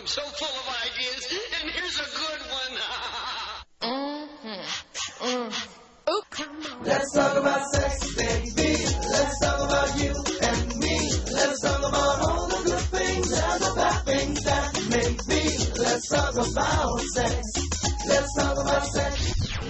I'm so full of ideas, and here's a good one. Oh, come on. Let's talk about sex, baby. Let's talk about you and me. Let's talk about all the good things and the bad things that may be. Let's talk about sex. Let's talk about sex.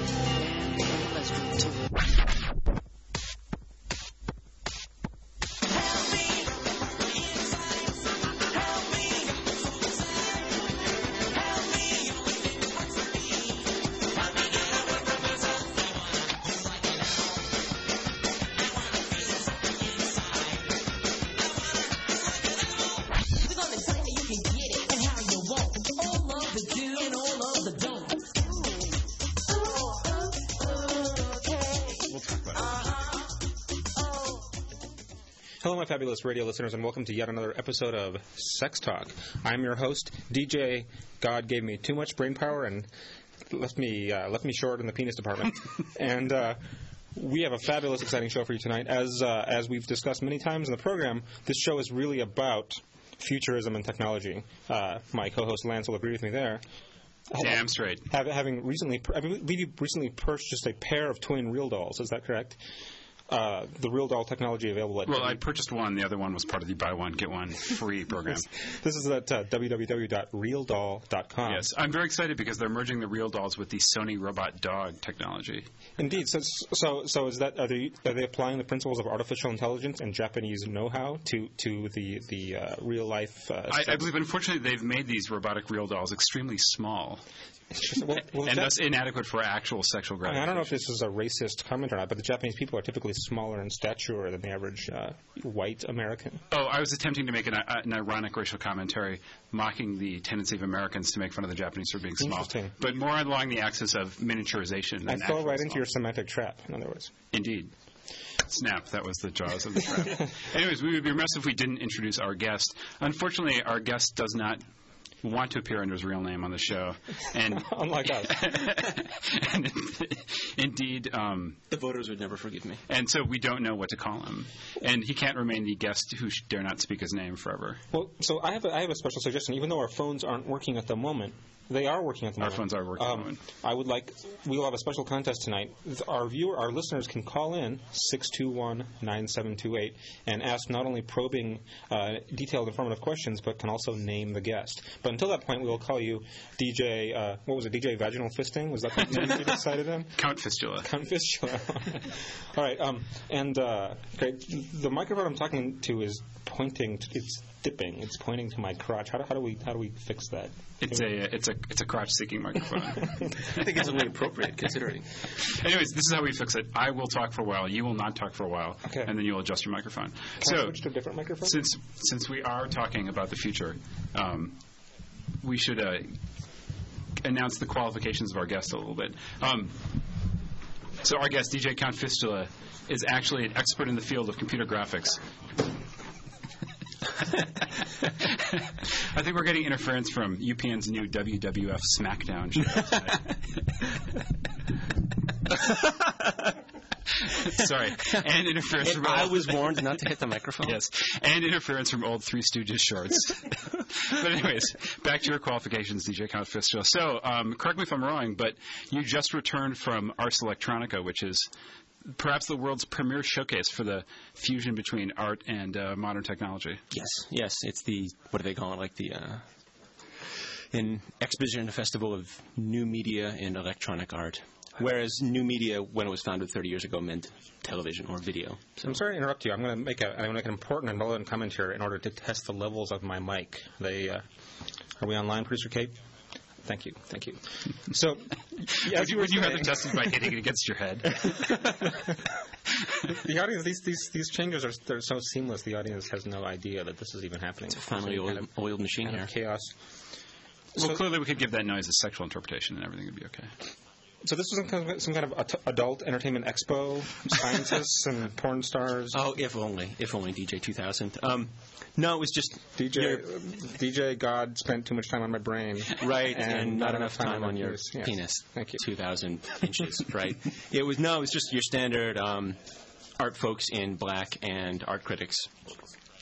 Hello, my fabulous radio listeners, and welcome to yet another episode of Sex Talk. I'm your host, DJ. God gave me too much brain power and left me short in the penis department. And we have a fabulous, exciting show for you tonight. As we've discussed many times in the program, this show is really about futurism and technology. My co-host Lance will agree with me there. Damn straight. I believe you recently purchased a pair of twin real dolls. Is that correct? The Real Doll technology available at... Well, I purchased one. The other one was part of the buy one, get one free program. This is at www.realdoll.com. Yes. I'm very excited because they're merging the Real Dolls with the Sony Robot Dog technology. Indeed. So is that are they applying the principles of artificial intelligence and Japanese know-how to the real life? I believe, unfortunately, they've made these robotic Real Dolls extremely small. And thus inadequate for actual sexual gratification. I don't know if this is a racist comment or not, but the Japanese people are typically smaller in stature than the average white American. Oh, I was attempting to make an ironic racial commentary mocking the tendency of Americans to make fun of the Japanese for being small. But more along the axis of miniaturization. I fell right into your semantic trap, in other words. Indeed. Snap, that was the jaws of the trap. Anyways, we would be remiss if we didn't introduce our guest. Unfortunately, our guest does not want to appear under his real name on the show, and unlike us, and indeed, the voters would never forgive me, and so we don't know what to call him, and he can't remain the guest who dare not speak his name forever. Well, so I have a special suggestion. Even though our phones aren't working at the moment, they are working at the moment. Our phones are working at the moment. We will have a special contest tonight. Our listeners can call in 621-9728 and ask not only probing, detailed, informative questions, but can also name the guest. But until that point, we will call you DJ. What was it? DJ Vaginal Fisting? Was that the name you decided on? Count Fistula. Count Fistula. All right. Great. The microphone I'm talking to is pointing. It's dipping. It's pointing to my crotch. How do we fix that? It's a crotch-seeking microphone. I think it's only appropriate considering. Anyways, this is how we fix it. I will talk for a while. You will not talk for a while. Okay. And then you will adjust your microphone. Can I switch to a different microphone? Since we are talking about the future, we should announce the qualifications of our guest a little bit. So our guest, DJ Count Fistula, is actually an expert in the field of computer graphics. I think we're getting interference from UPN's new WWF SmackDown show tonight. Sorry. And interference from... I was warned not to hit the microphone. Yes. And interference from old Three Stooges shorts. But anyways, back to your qualifications, DJ Count Fistula. So, correct me if I'm wrong, but you just returned from Ars Electronica, which is perhaps the world's premier showcase for the fusion between art and modern technology. Yes. It's the, what do they call it, like the an exposition festival of new media and electronic art. Whereas new media, when it was founded 30 years ago, meant television or video. So. I'm sorry to interrupt you. I'm going to make an important and relevant comment here in order to test the levels of my mic. Are we online, Producer Kate? Thank you. So, would you rather test it by hitting it against your head? The audience, these changes they're so seamless. The audience has no idea that this is even happening. It's a finely oiled machine here. Chaos. Well, clearly we could give that noise a sexual interpretation, and everything would be okay. So this was some kind of adult entertainment expo, scientists and porn stars. Oh, if only DJ 2000. No, it was just DJ God spent too much time on my brain, right, and not enough time on your penis. Thank you. 2,000 inches, right? It was just your standard art folks in black and art critics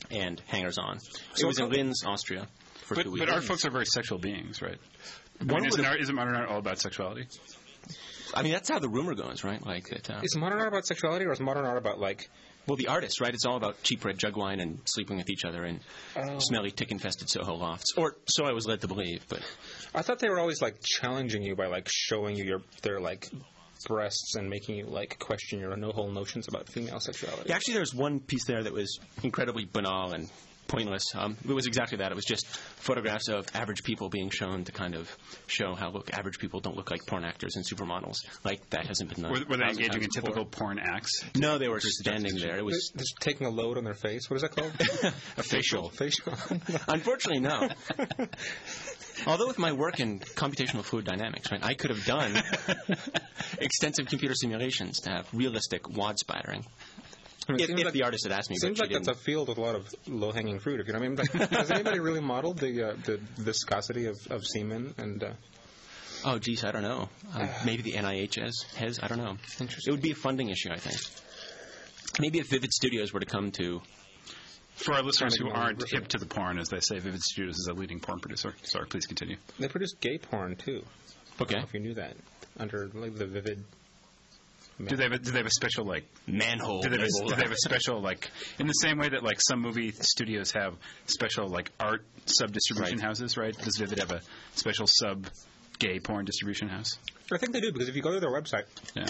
and hangers-on. So it was in Linz, Austria, for 2 weeks. But art folks are very sexual beings, right? Isn't modern art all about sexuality? I mean, that's how the rumor goes, right? Like that. Is modern art about sexuality, or is modern art about like? Well, the artists, right? It's all about cheap red jug wine and sleeping with each other in smelly, tick-infested Soho lofts. Or so I was led to believe. But I thought they were always like challenging you by like showing you their like breasts and making you like question your whole notions about female sexuality. yeah, actually, there's one piece there that was incredibly banal and pointless. It was exactly that. It was just photographs of average people being shown to kind of show how, look, average people don't look like porn actors and supermodels. Like, that hasn't been done. Were they engaging in typical porn acts? No, they were standing there. It was just taking a load on their face. What is that called? a facial. Facial. Unfortunately, no. Although with my work in computational fluid dynamics, right, I could have done extensive computer simulations to have realistic wad splattering. I mean, If the artist had asked me, seems but like that's a field with a lot of low-hanging fruit. If you know what I mean. Like, has anybody really modeled the viscosity of semen? And oh, geez, I don't know. Maybe the NIH has. I don't know. It would be a funding issue, I think. Maybe if Vivid Studios were to come to. For our listeners who aren't hip to the porn, as they say, Vivid Studios is a leading porn producer. Sorry, please continue. They produce gay porn too. Okay. I don't know if you knew that, under like the Vivid. Do they have a special like manhole? Do they have a special like in the same way that like some movie studios have special like art sub distribution houses, right? Does Vivid have a special sub gay porn distribution house? I think they do, because if you go to their website,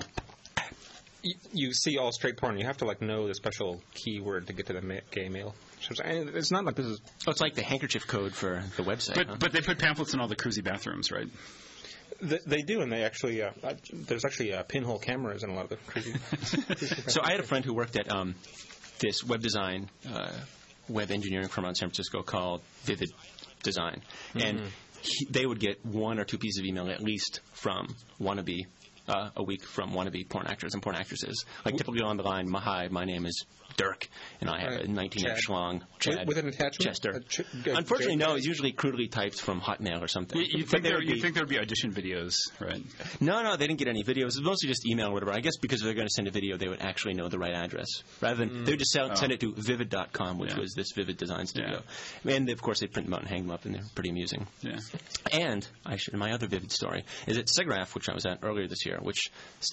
you see all straight porn. You have to like know the special keyword to get to the gay mail. It's not like this is. Oh, it's like the handkerchief code for the website. But they put pamphlets in all the cruisy bathrooms, right? They do, and they actually there's actually pinhole cameras in a lot of the crazy. So I had a friend who worked at this web design, web engineering firm in San Francisco called Vivid Design, and they would get 1 or 2 pieces of email at least from wannabe. A week from wannabe porn actors and porn actresses. Like typically on the line, hi, my name is Dirk, and I have a 19-inch long Chad with an attachment. Chester. Unfortunately, no. It's usually crudely typed from Hotmail or something. You think there would be audition videos, right? No, they didn't get any videos. It was mostly just email or whatever. I guess because if they're going to send a video, they would actually know the right address. Rather than, they would just send it to vivid.com, which was this Vivid Design Studio. Yeah. And, of course, they'd print them out and hang them up, and they're pretty amusing. Yeah. And my other Vivid story is at SIGGRAPH, which I was at earlier this year, which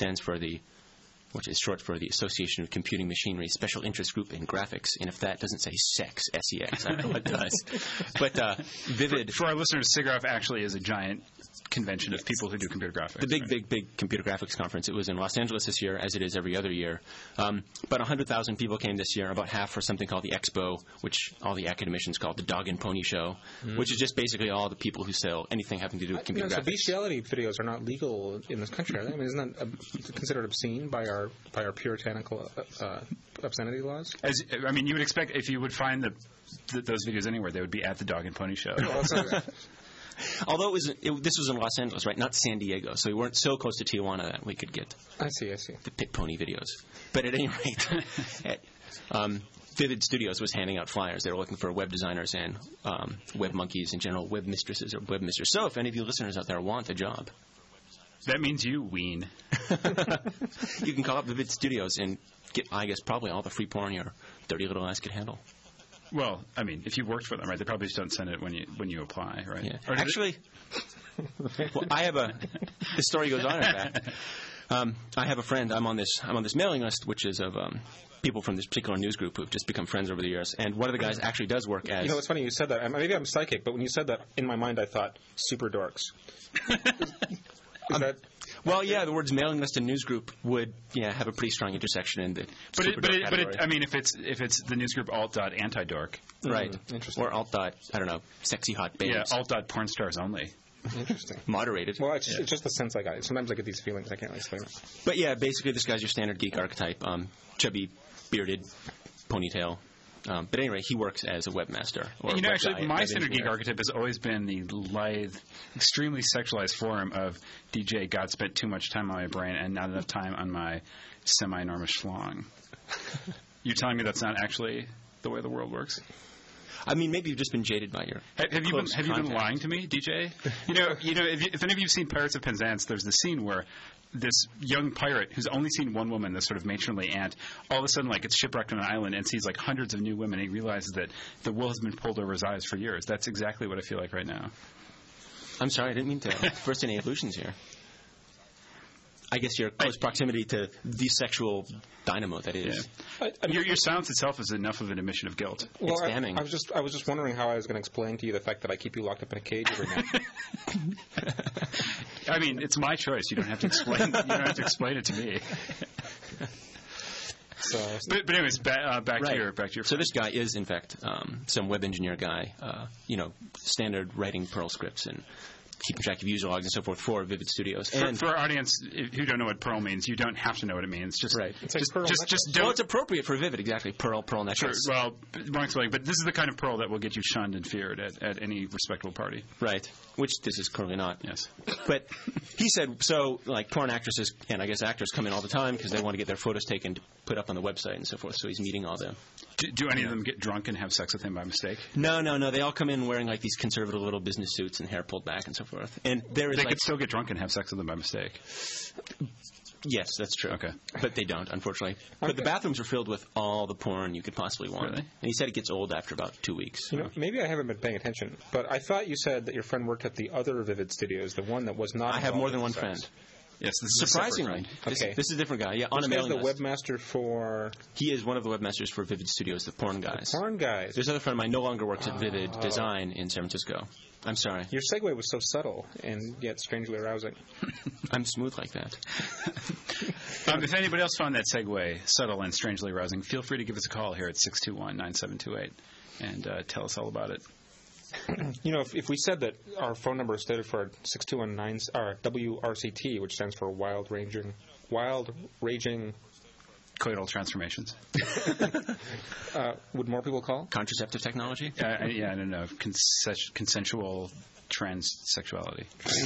is short for the Association of Computing Machinery Special Interest Group in Graphics. And if that doesn't say sex, S-E-X, I don't know what does. But Vivid... For our listeners, SIGGRAPH actually is a giant convention of people who do computer graphics. The big computer graphics conference. It was in Los Angeles this year, as it is every other year. About 100,000 people came this year, about half for something called the Expo, which all the academicians call the Dog and Pony Show, which is just basically all the people who sell anything having to do with computer graphics. So bestiality videos are not legal in this country, are they? I mean, isn't that considered obscene by our puritanical obscenity laws? You would expect if you would find those videos anywhere, they would be at the Dog and Pony Show. Although this was in Los Angeles, right? Not San Diego, so we weren't so close to Tijuana that we could get. I see. The pit pony videos. But at any rate, Vivid Studios was handing out flyers. They were looking for web designers and web monkeys and general web mistresses or web misters. So if any of you listeners out there want a job, that means you, Ween. You can call up Vivid Studios and get, I guess, probably all the free porn your dirty little ass could handle. Well, I mean, if you worked for them, right? They probably just don't send it when you apply, right? Yeah. Actually, well, I have the story goes on in fact. I have a friend. I'm on this mailing list, which is of people from this particular news group who've just become friends over the years. And one of the guys actually does work as. You know, it's funny you said that. Maybe I'm psychic, but when you said that, in my mind, I thought super dorks. Is that? Well, yeah, the words mailing list and newsgroup would have a pretty strong intersection in the I mean, if it's the newsgroup alt.antidork. Right. Interesting. Or sexy hot babes. Yeah, alt.pornstars only. Interesting. Moderated. Well, it's just the sense I got. Sometimes I get these feelings. I can't really explain it. But yeah, basically this guy's your standard geek archetype. Chubby, bearded, ponytail. But anyway, he works as a webmaster. Actually, my standard geek archetype has always been the lithe, extremely sexualized form of DJ God spent too much time on my brain and not enough time on my semi-enormous schlong. You're telling me that's not actually the way the world works? I mean, maybe you've just been jaded by your Have you close been contact. lying to me, DJ? If any of you've seen Pirates of Penzance, there's the scene where this young pirate who's only seen one woman, this sort of matronly aunt, all of a sudden like gets shipwrecked on an island and sees like hundreds of new women. And he realizes that the wool has been pulled over his eyes for years. That's exactly what I feel like right now. I'm sorry, I didn't mean to burst any illusions here. I guess your close proximity to the sexual dynamo that is. Your silence itself is enough of an admission of guilt. Well, It's damning. I was just wondering how I was going to explain to you the fact that I keep you locked up in a cage every night. I mean, it's my choice. You don't have to explain. You don't have to explain it to me. So, But anyways, back Right. to your So this guy is, in fact, some web engineer guy, standard writing Perl scripts and keeping track of user logs and so forth for Vivid Studios. For our audience who don't know what Perl means, you don't have to know what it means. Just Right. It's like Perl just Well, don't. it's appropriate for Vivid, exactly. Perl Sure. necklace. Well, wrong spelling, but this is the kind of Perl that will get you shunned and feared at any respectable party. Right. Which this is currently not. Yes. But he said, so, like, porn actresses and I guess actors come in all the time because they want to get their photos taken to put up on the website and so forth. So he's meeting all them. Do any of them get drunk and have sex with him by mistake? No. They all come in wearing, like, these conservative little business suits and hair pulled back and so forth. And there is, They like, could still get drunk and have sex with him by mistake. yes, that's true. Okay. But they don't, unfortunately. But the bathrooms are filled with all the porn you could possibly want. Really? And he said it gets old after about 2 weeks. maybe I haven't been paying attention, but I thought you said that your friend worked at the other Vivid Studios, the one that was not. I have more than one involved in friend. sex. Yes, this is a separate Surprisingly. friend. Okay. This is a different guy. Yeah, on This a guy's mailing the list. webmaster for He is one of the webmasters for Vivid Studios, the porn guys. porn guys. There's another friend of mine no longer works at Vivid Design in San Francisco. I'm sorry. Your segue was so subtle and yet strangely arousing. I'm smooth like that. If anybody else found that segue subtle and strangely arousing, feel free to give us a call here at 621-9728 and tell us all about it. If we said that our phone number is stated for 6219 WRCT, which stands for Wild Raging Coital transformations. would more people call? Contraceptive technology? I don't know. Consensual transsexuality.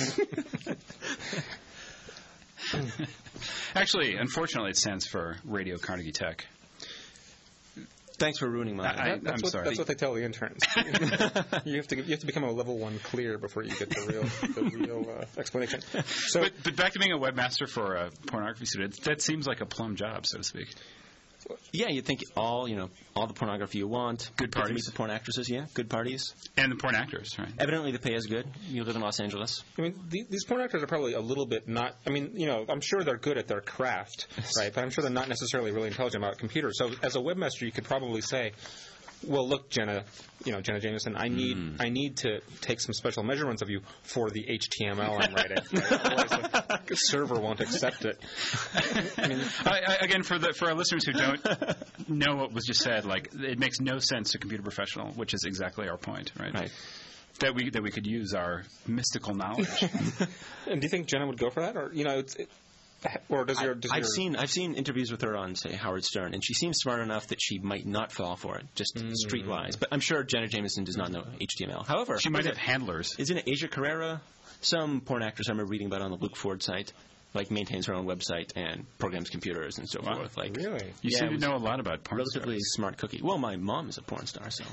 Actually, unfortunately, it stands for Radio Carnegie Tech. Thanks for ruining my... I'm sorry. That's what they tell the interns. you have to become a level 1 clear before you get the real explanation. So, but back to being a webmaster for a pornography student, that seems like a plum job, so to speak. Yeah, you'd think all the pornography you want. Good Get to parties. meet the porn actresses, yeah. Good parties. And the porn actors, right? Evidently the pay is good. You live in Los Angeles. I mean, these porn actors are probably a little bit not. I mean, I'm sure they're good at their craft, right? But I'm sure they're not necessarily really intelligent about computers. So, as a webmaster, you could probably say, "Well, look, Jenna Jameson, I need to take some special measurements of you for the HTML I'm writing. Right? Otherwise, the server won't accept it." I mean, Again, for our listeners who don't know what was just said, like it makes no sense to computer professional, which is exactly our point, right? Right. That we could use our mystical knowledge. and do you think Jenna would go for that, or or does your I've seen interviews with her on, say, Howard Stern, and she seems smart enough that she might not fall for it, just streetwise. But I'm sure Jenna Jameson does not know HTML. However, She might have handlers. Isn't it Asia Carrera? Some porn actress I remember reading about on the Luke Ford site, like maintains her own website and programs computers and so Wow. forth. Like really. You Yeah, seem it to was know a lot about porn relatively stars. smart cookie. Well, my mom is a porn star, so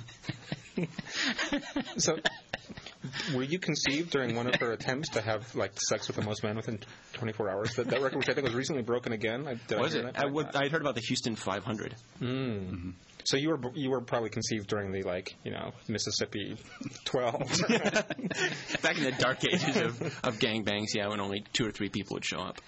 So, were you conceived during one of her attempts to have sex with the most men within 24 hours? That record, which I think was recently broken again. was it? I'd heard about the Houston 500. So you were probably conceived during the Mississippi 12. Back in the dark ages of gangbangs, yeah, when only 2 or 3 people would show up.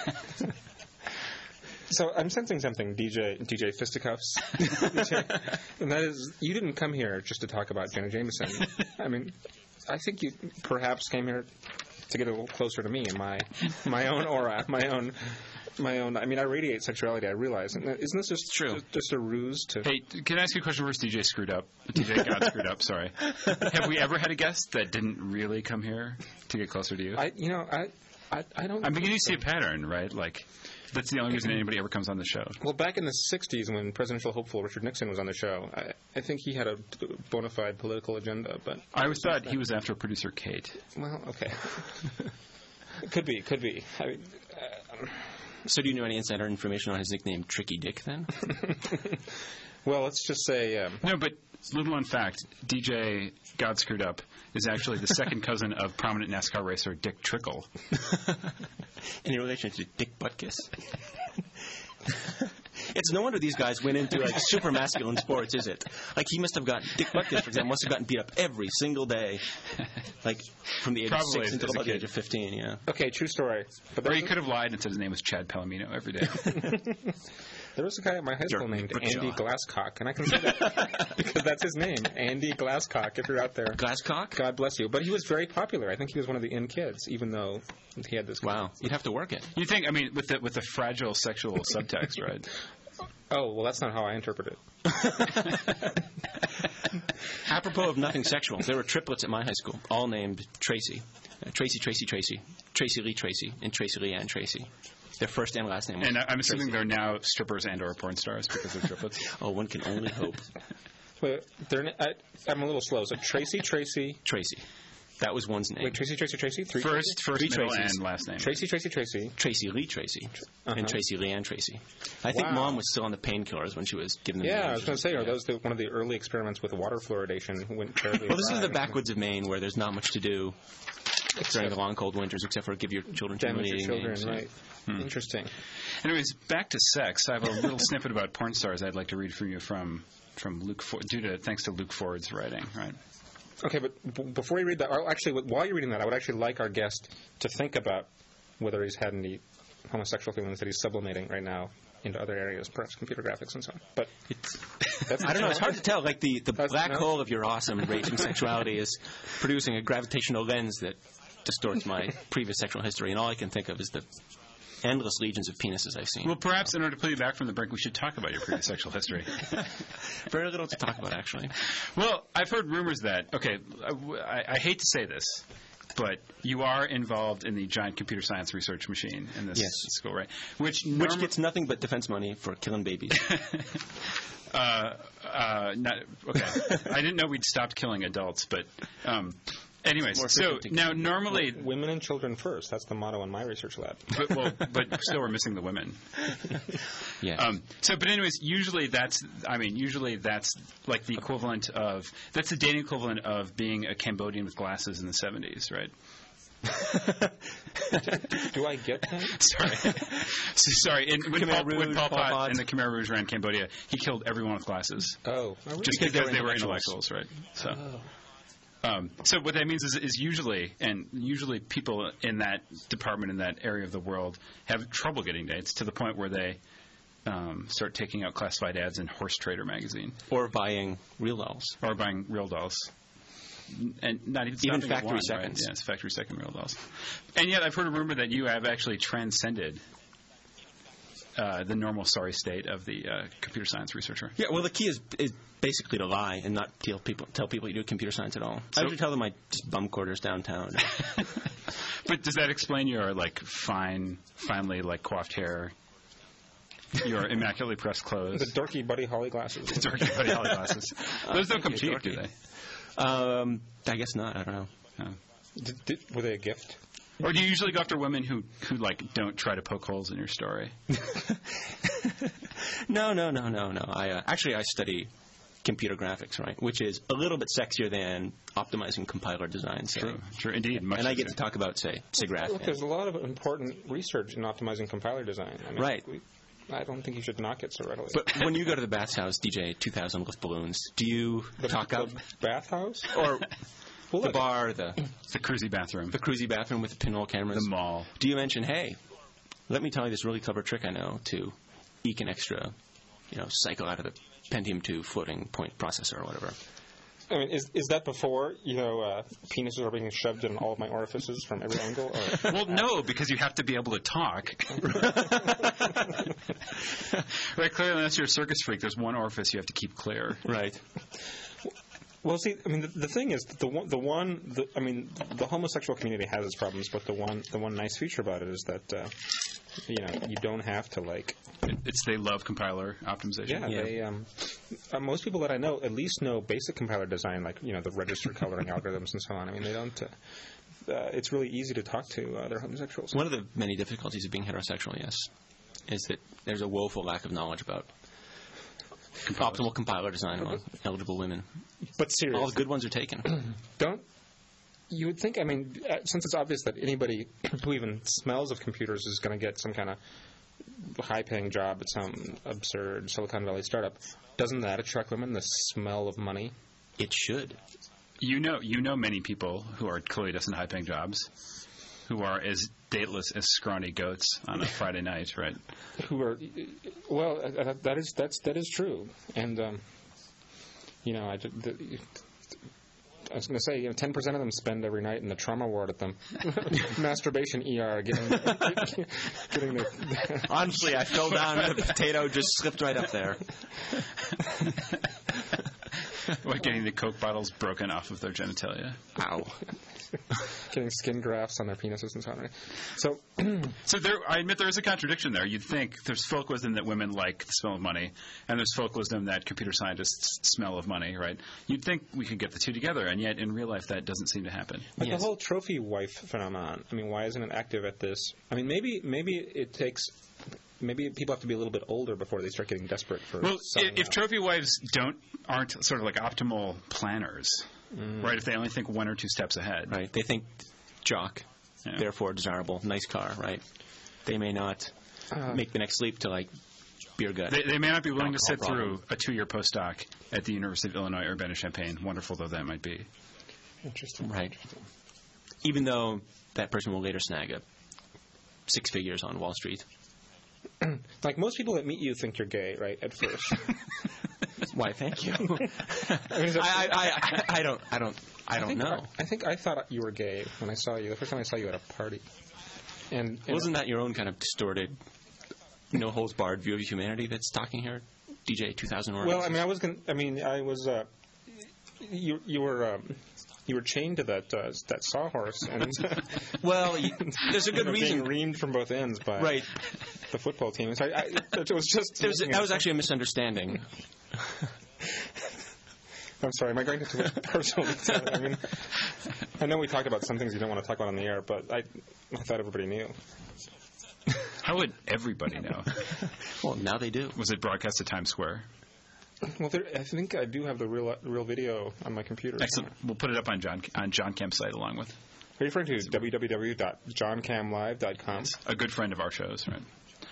So I'm sensing something, DJ Fisticuffs. And that is, you didn't come here just to talk about Jenna Jameson. I mean, I think you perhaps came here to get a little closer to me and my own aura, my own. I mean, I radiate sexuality. I realize. And isn't this just True. Just a ruse to? Hey, can I ask you a question? Where's DJ screwed up? DJ got screwed up. Sorry. Have we ever had a guest that didn't really come here to get closer to you? I don't. I'm beginning to see a pattern, right? Like, that's the only reason anybody ever comes on the show. Well, back in the 60s when presidential hopeful Richard Nixon was on the show, I think he had a bona fide political agenda, but... I always thought he was after producer Kate. Well, okay. Could be. I mean, So do you know any insider information on his nickname, Tricky Dick, then? well, let's just say... No, but little known fact, DJ God Screwed Up is actually the second cousin of prominent NASCAR racer Dick Trickle. Any relation to Dick Butkus? It's no wonder these guys went into like super masculine sports, is it? Like he must have gotten Dick Butkus, for example, must have gotten beat up every single day, like from the age of 6 until about the age of 15. Yeah. Okay, true story. But Or he could have lied and said his name was Chad Palomino every day. there was a guy at my high school Jeremy named Butcher. Andy Glasscock, and I can say that because that's his name, Andy Glasscock. If you're out there, Glasscock? God bless you. But he was very popular. I think he was one of the in kids, even though he had this. Wow. You'd have to work it. You think? I mean, with the fragile sexual subtext, right? Oh, well, that's not how I interpret it. Apropos of nothing sexual, there were triplets at my high school, all named Tracy. Tracy, Tracy Lee Tracy, and Tracy Lee Ann Tracy. Their first and last name was And I'm assuming Tracy. they're now strippers and/or porn stars because they're triplets. Oh, one can only hope. Wait, I'm a little slow. So Tracy. Tracy. That was one's name. Wait, Tracy. Three. First, Three middle, Tracy's. and last name. Tracy. Tracy Lee Tracy and Tracy Lee Ann Tracy. I think Wow. Mom was still on the painkillers when she was giving them Yeah, names. I was going to say, are those one of the early experiments with water fluoridation? Went terribly Well, this is awry. the backwoods of Maine where there's not much to do during the long, cold winters except for give your children Damage your humiliating children, names. right? Interesting. Anyways, back to sex. I have a little snippet about porn stars I'd like to read from you from Luke Ford, thanks to Luke Ford's writing, right? Okay, but before you read that, while you're reading that, I would actually like our guest to think about whether he's had any homosexual feelings that he's sublimating right now into other areas, perhaps computer graphics and so on. But that's I don't know. It's hard to tell. Like the That's- black no. hole of your awesome raging sexuality is producing a gravitational lens that distorts my previous sexual history, and all I can think of is the endless legions of penises I've seen. Well, perhaps in order to pull you back from the brink, we should talk about your previous sexual history. Very little to talk about, actually. Well, I've heard rumors that, okay, I hate to say this, but you are involved in the giant computer science research machine in this Yes. school, right? Which Gets nothing but defense money for killing babies. Okay. I didn't know we'd stopped killing adults, but anyways, More so efficient to now normally, women and children first. That's the motto in my research lab. but still we're missing the women. Yeah. But anyways, usually that's like the equivalent of, that's the dating equivalent of being a Cambodian with glasses in the 70s, right? Do I get that? Sorry. When Khmer Pol Rouge, Pot Pol Pot. and the Khmer Rouge ran Cambodia, he killed everyone with glasses. Oh, really? Just Because because they they were were intellectuals. intellectuals, right? So what that means is usually people in that department, in that area of the world, have trouble getting dates to the point where they start taking out classified ads in Horse Trader magazine Or buying real dolls. or buying real dolls. And not even Even stopping at factory one, seconds. Right? Yes, factory second real dolls. And yet I've heard a rumor that you have actually transcended the normal sorry state of the computer science researcher. Yeah, well, the key is basically to lie and not tell people you do computer science at all. I usually tell them I just bum quarters downtown. But does that explain your finely coiffed hair, your immaculately pressed clothes, The dorky Buddy Holly glasses. the dorky Buddy Holly glasses? Those don't come cheap, do they? I guess not. I don't know. No. Were they a gift? Or do you usually go after women who don't try to poke holes in your story? No. I study computer graphics, right? Which is a little bit sexier than optimizing compiler design. So. True, indeed. Much And I get easier. to talk about, say, SIGGRAPH. Look, there's a lot of important research in optimizing compiler design. I mean, Right. I don't think you should knock it so readily. But when you go to the bathhouse, DJ 2000 with balloons, do you talk up? The bathhouse? Or Well, the look, bar, the The cruisy bathroom. cruisy bathroom with the pinhole cameras? The mall. Do you mention, hey, let me tell you this really clever trick I know to eke an extra, cycle out of the Pentium 2 floating point processor or whatever? I mean, is that before, penises are being shoved in all of my orifices from every angle? Or? Well, no, because you have to be able to talk. Right, clearly, unless you're a circus freak, there's one orifice you have to keep clear. Right. Well, see, I mean, the thing is, the homosexual community has its problems, but the one nice feature about it is that, you don't have to They love compiler optimization. They most people that I know at least know basic compiler design, the register coloring algorithms and so on. I mean, they don't. It's really easy to talk to other homosexuals. One of the many difficulties of being heterosexual, yes, is that there's a woeful lack of knowledge about Optimal compiler design among eligible women. But seriously, All the good ones are taken. You would think, I mean, since it's obvious that anybody who even smells of computers is going to get some kind of high-paying job at some absurd Silicon Valley startup, doesn't that attract women, the smell of money? It should. You know many people who are clearly just in high-paying jobs who are as dateless as scrawny goats on a Friday night, right? Who are, well, that is true. And, I was going to say, 10% of them spend every night in the trauma ward at the masturbation ER getting their... Honestly, I fell down and the potato just slipped right up there. What, getting the Coke bottles broken off of their genitalia? Ow. Getting skin grafts on their penises and so on. So I admit there is a contradiction there. You'd think there's folk wisdom that women like the smell of money, and there's folk wisdom that computer scientists smell of money, right? You'd think we could get the two together, and yet in real life that doesn't seem to happen. But the whole trophy wife phenomenon, I mean, why isn't it active at this? I mean, maybe it takes... Maybe people have to be a little bit older before they start getting desperate for. Well, selling if out. trophy wives aren't sort of like optimal planners, right? If they only think one or two steps ahead, Right. They think jock, therefore desirable, nice car, right? They may not make the next leap to, like, beer gut. They may not be willing to sit Alcohol through a 2-year postdoc at the University of Illinois Urbana-Champaign, wonderful though that might be. Interesting. Right. Even though that person will later snag up 6 figures on Wall Street. Like most people that meet you think you're gay, right? At first. Why? Thank you. I mean, I don't know. I think I thought you were gay when I saw you. The first time I saw you at a party. And Wasn't that your own kind of distorted, no holds barred view of humanity that's talking here, DJ 2000 or? Well, I mean, I was. You were chained to that sawhorse, and well, there's a good being reason. reamed from both ends by the football team. So it was just. That was actually a misunderstanding. I'm sorry, am I going into personal detail? I mean, I know we talked about some things you don't want to talk about on the air, but I thought everybody knew. How would everybody know? Well, now they do. Was it broadcast at Times Square? Well, I think I do have the real video on my computer. Excellent. We'll put it up on John Cam's site along with. Are you referring to www.johncamlive.com? A good friend of our shows, right?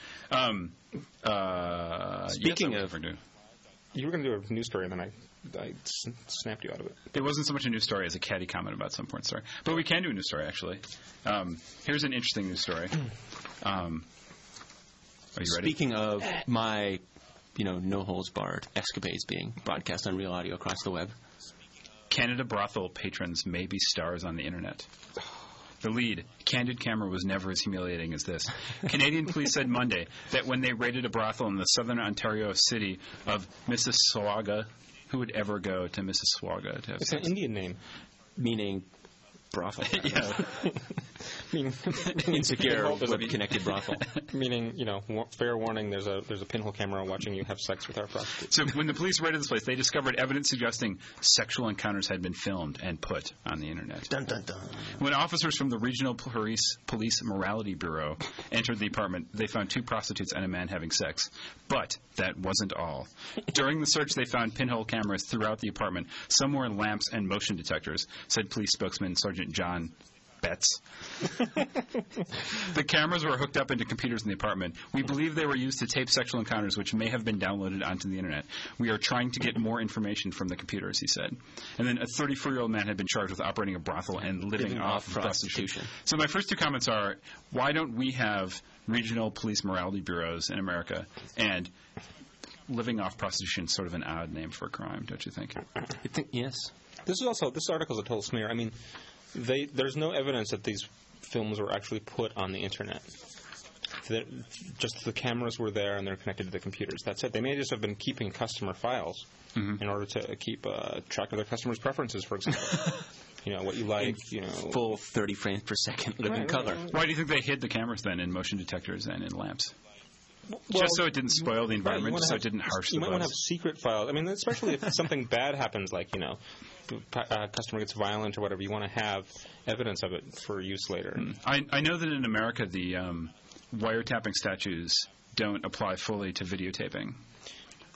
Speaking yes, of, you were going to do a news story, and then I snapped you out of it. it wasn't so much a news story as a catty comment about some porn star, but we can do a news story actually. Here's an interesting news story. Are you ready? speaking of my, no holds barred escapades being broadcast on Real Audio across the web. Canada brothel patrons may be stars on the internet. The lead, Candid Camera, was never as humiliating as this. Canadian police said Monday that when they raided a brothel in the southern Ontario city of Mississauga, who would ever go to Mississauga to have It's sex? an Indian name. Meaning brothel. Yeah. Insecure web-connected brothel. Meaning, fair warning, there's a pinhole camera watching you have sex with our prostitutes. So when the police raided this place, they discovered evidence suggesting sexual encounters had been filmed and put on the internet. Dun, dun, dun. When officers from the Regional Police Morality Bureau entered the apartment, they found 2 prostitutes and a man having sex. But that wasn't all. During the search, they found pinhole cameras throughout the apartment. Some were lamps and motion detectors, said police spokesman Sergeant John Betts. The cameras were hooked up into computers in the apartment. We believe they were used to tape sexual encounters which may have been downloaded onto the internet. We are trying to get more information from the computers, he said. And then a 34-year-old man had been charged with operating a brothel and living off prostitution. So my first 2 comments are, why don't we have regional police morality bureaus in America? And living off prostitution is sort of an odd name for a crime, don't you think? Yes. This article is a total smear. I mean, there's no evidence that these films were actually put on the internet. Just the cameras were there and they're connected to the computers. That's it. They may just have been keeping customer files in order to keep track of their customers' preferences, for example. What you like, Full 30 frames per second living color. Why do you think they hid the cameras then in motion detectors and in lamps? Just so it didn't spoil the environment, so it didn't harsh the You might want to buzz. have secret files. I mean, especially if something bad happens, like, a customer gets violent or whatever, you want to have evidence of it for use later. I know that in America the wiretapping statutes don't apply fully to videotaping.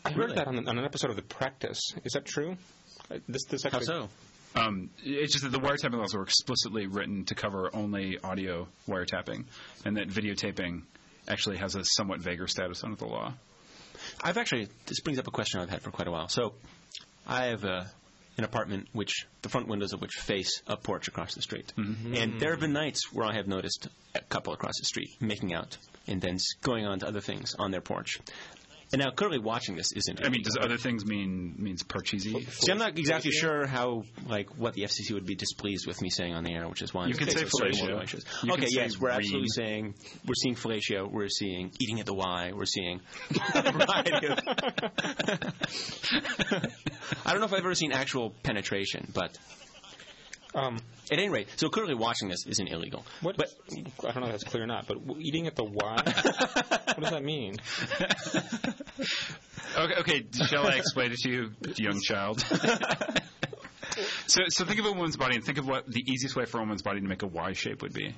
I heard Really? that on an episode of The Practice. Is that true? This How actually. so? It's just that the wiretapping laws were explicitly written to cover only audio wiretapping, and that videotaping actually has a somewhat vaguer status under the law. This brings up a question I've had for quite a while. So, I have an apartment which the front windows of which face a porch across the street. Mm-hmm. And there have been nights where I have noticed a couple across the street making out and then going on to other things on their porch. And now, clearly watching this isn't. I mean, does other things means Parcheesi? See, I'm not exactly sure what the FCC would be displeased with me saying on the air, which is why You can say fellatio. You Okay, can yes, say we're ream. absolutely saying we're seeing fellatio, we're seeing eating at the Y, we're seeing a variety of. I don't know if I've ever seen actual penetration, but at any rate, so clearly watching this isn't illegal. What? But I don't know if that's clear or not, but eating at the Y? What does that mean? Okay, shall I explain it to you, young child? So think of a woman's body and think of what the easiest way for a woman's body to make a Y shape would be.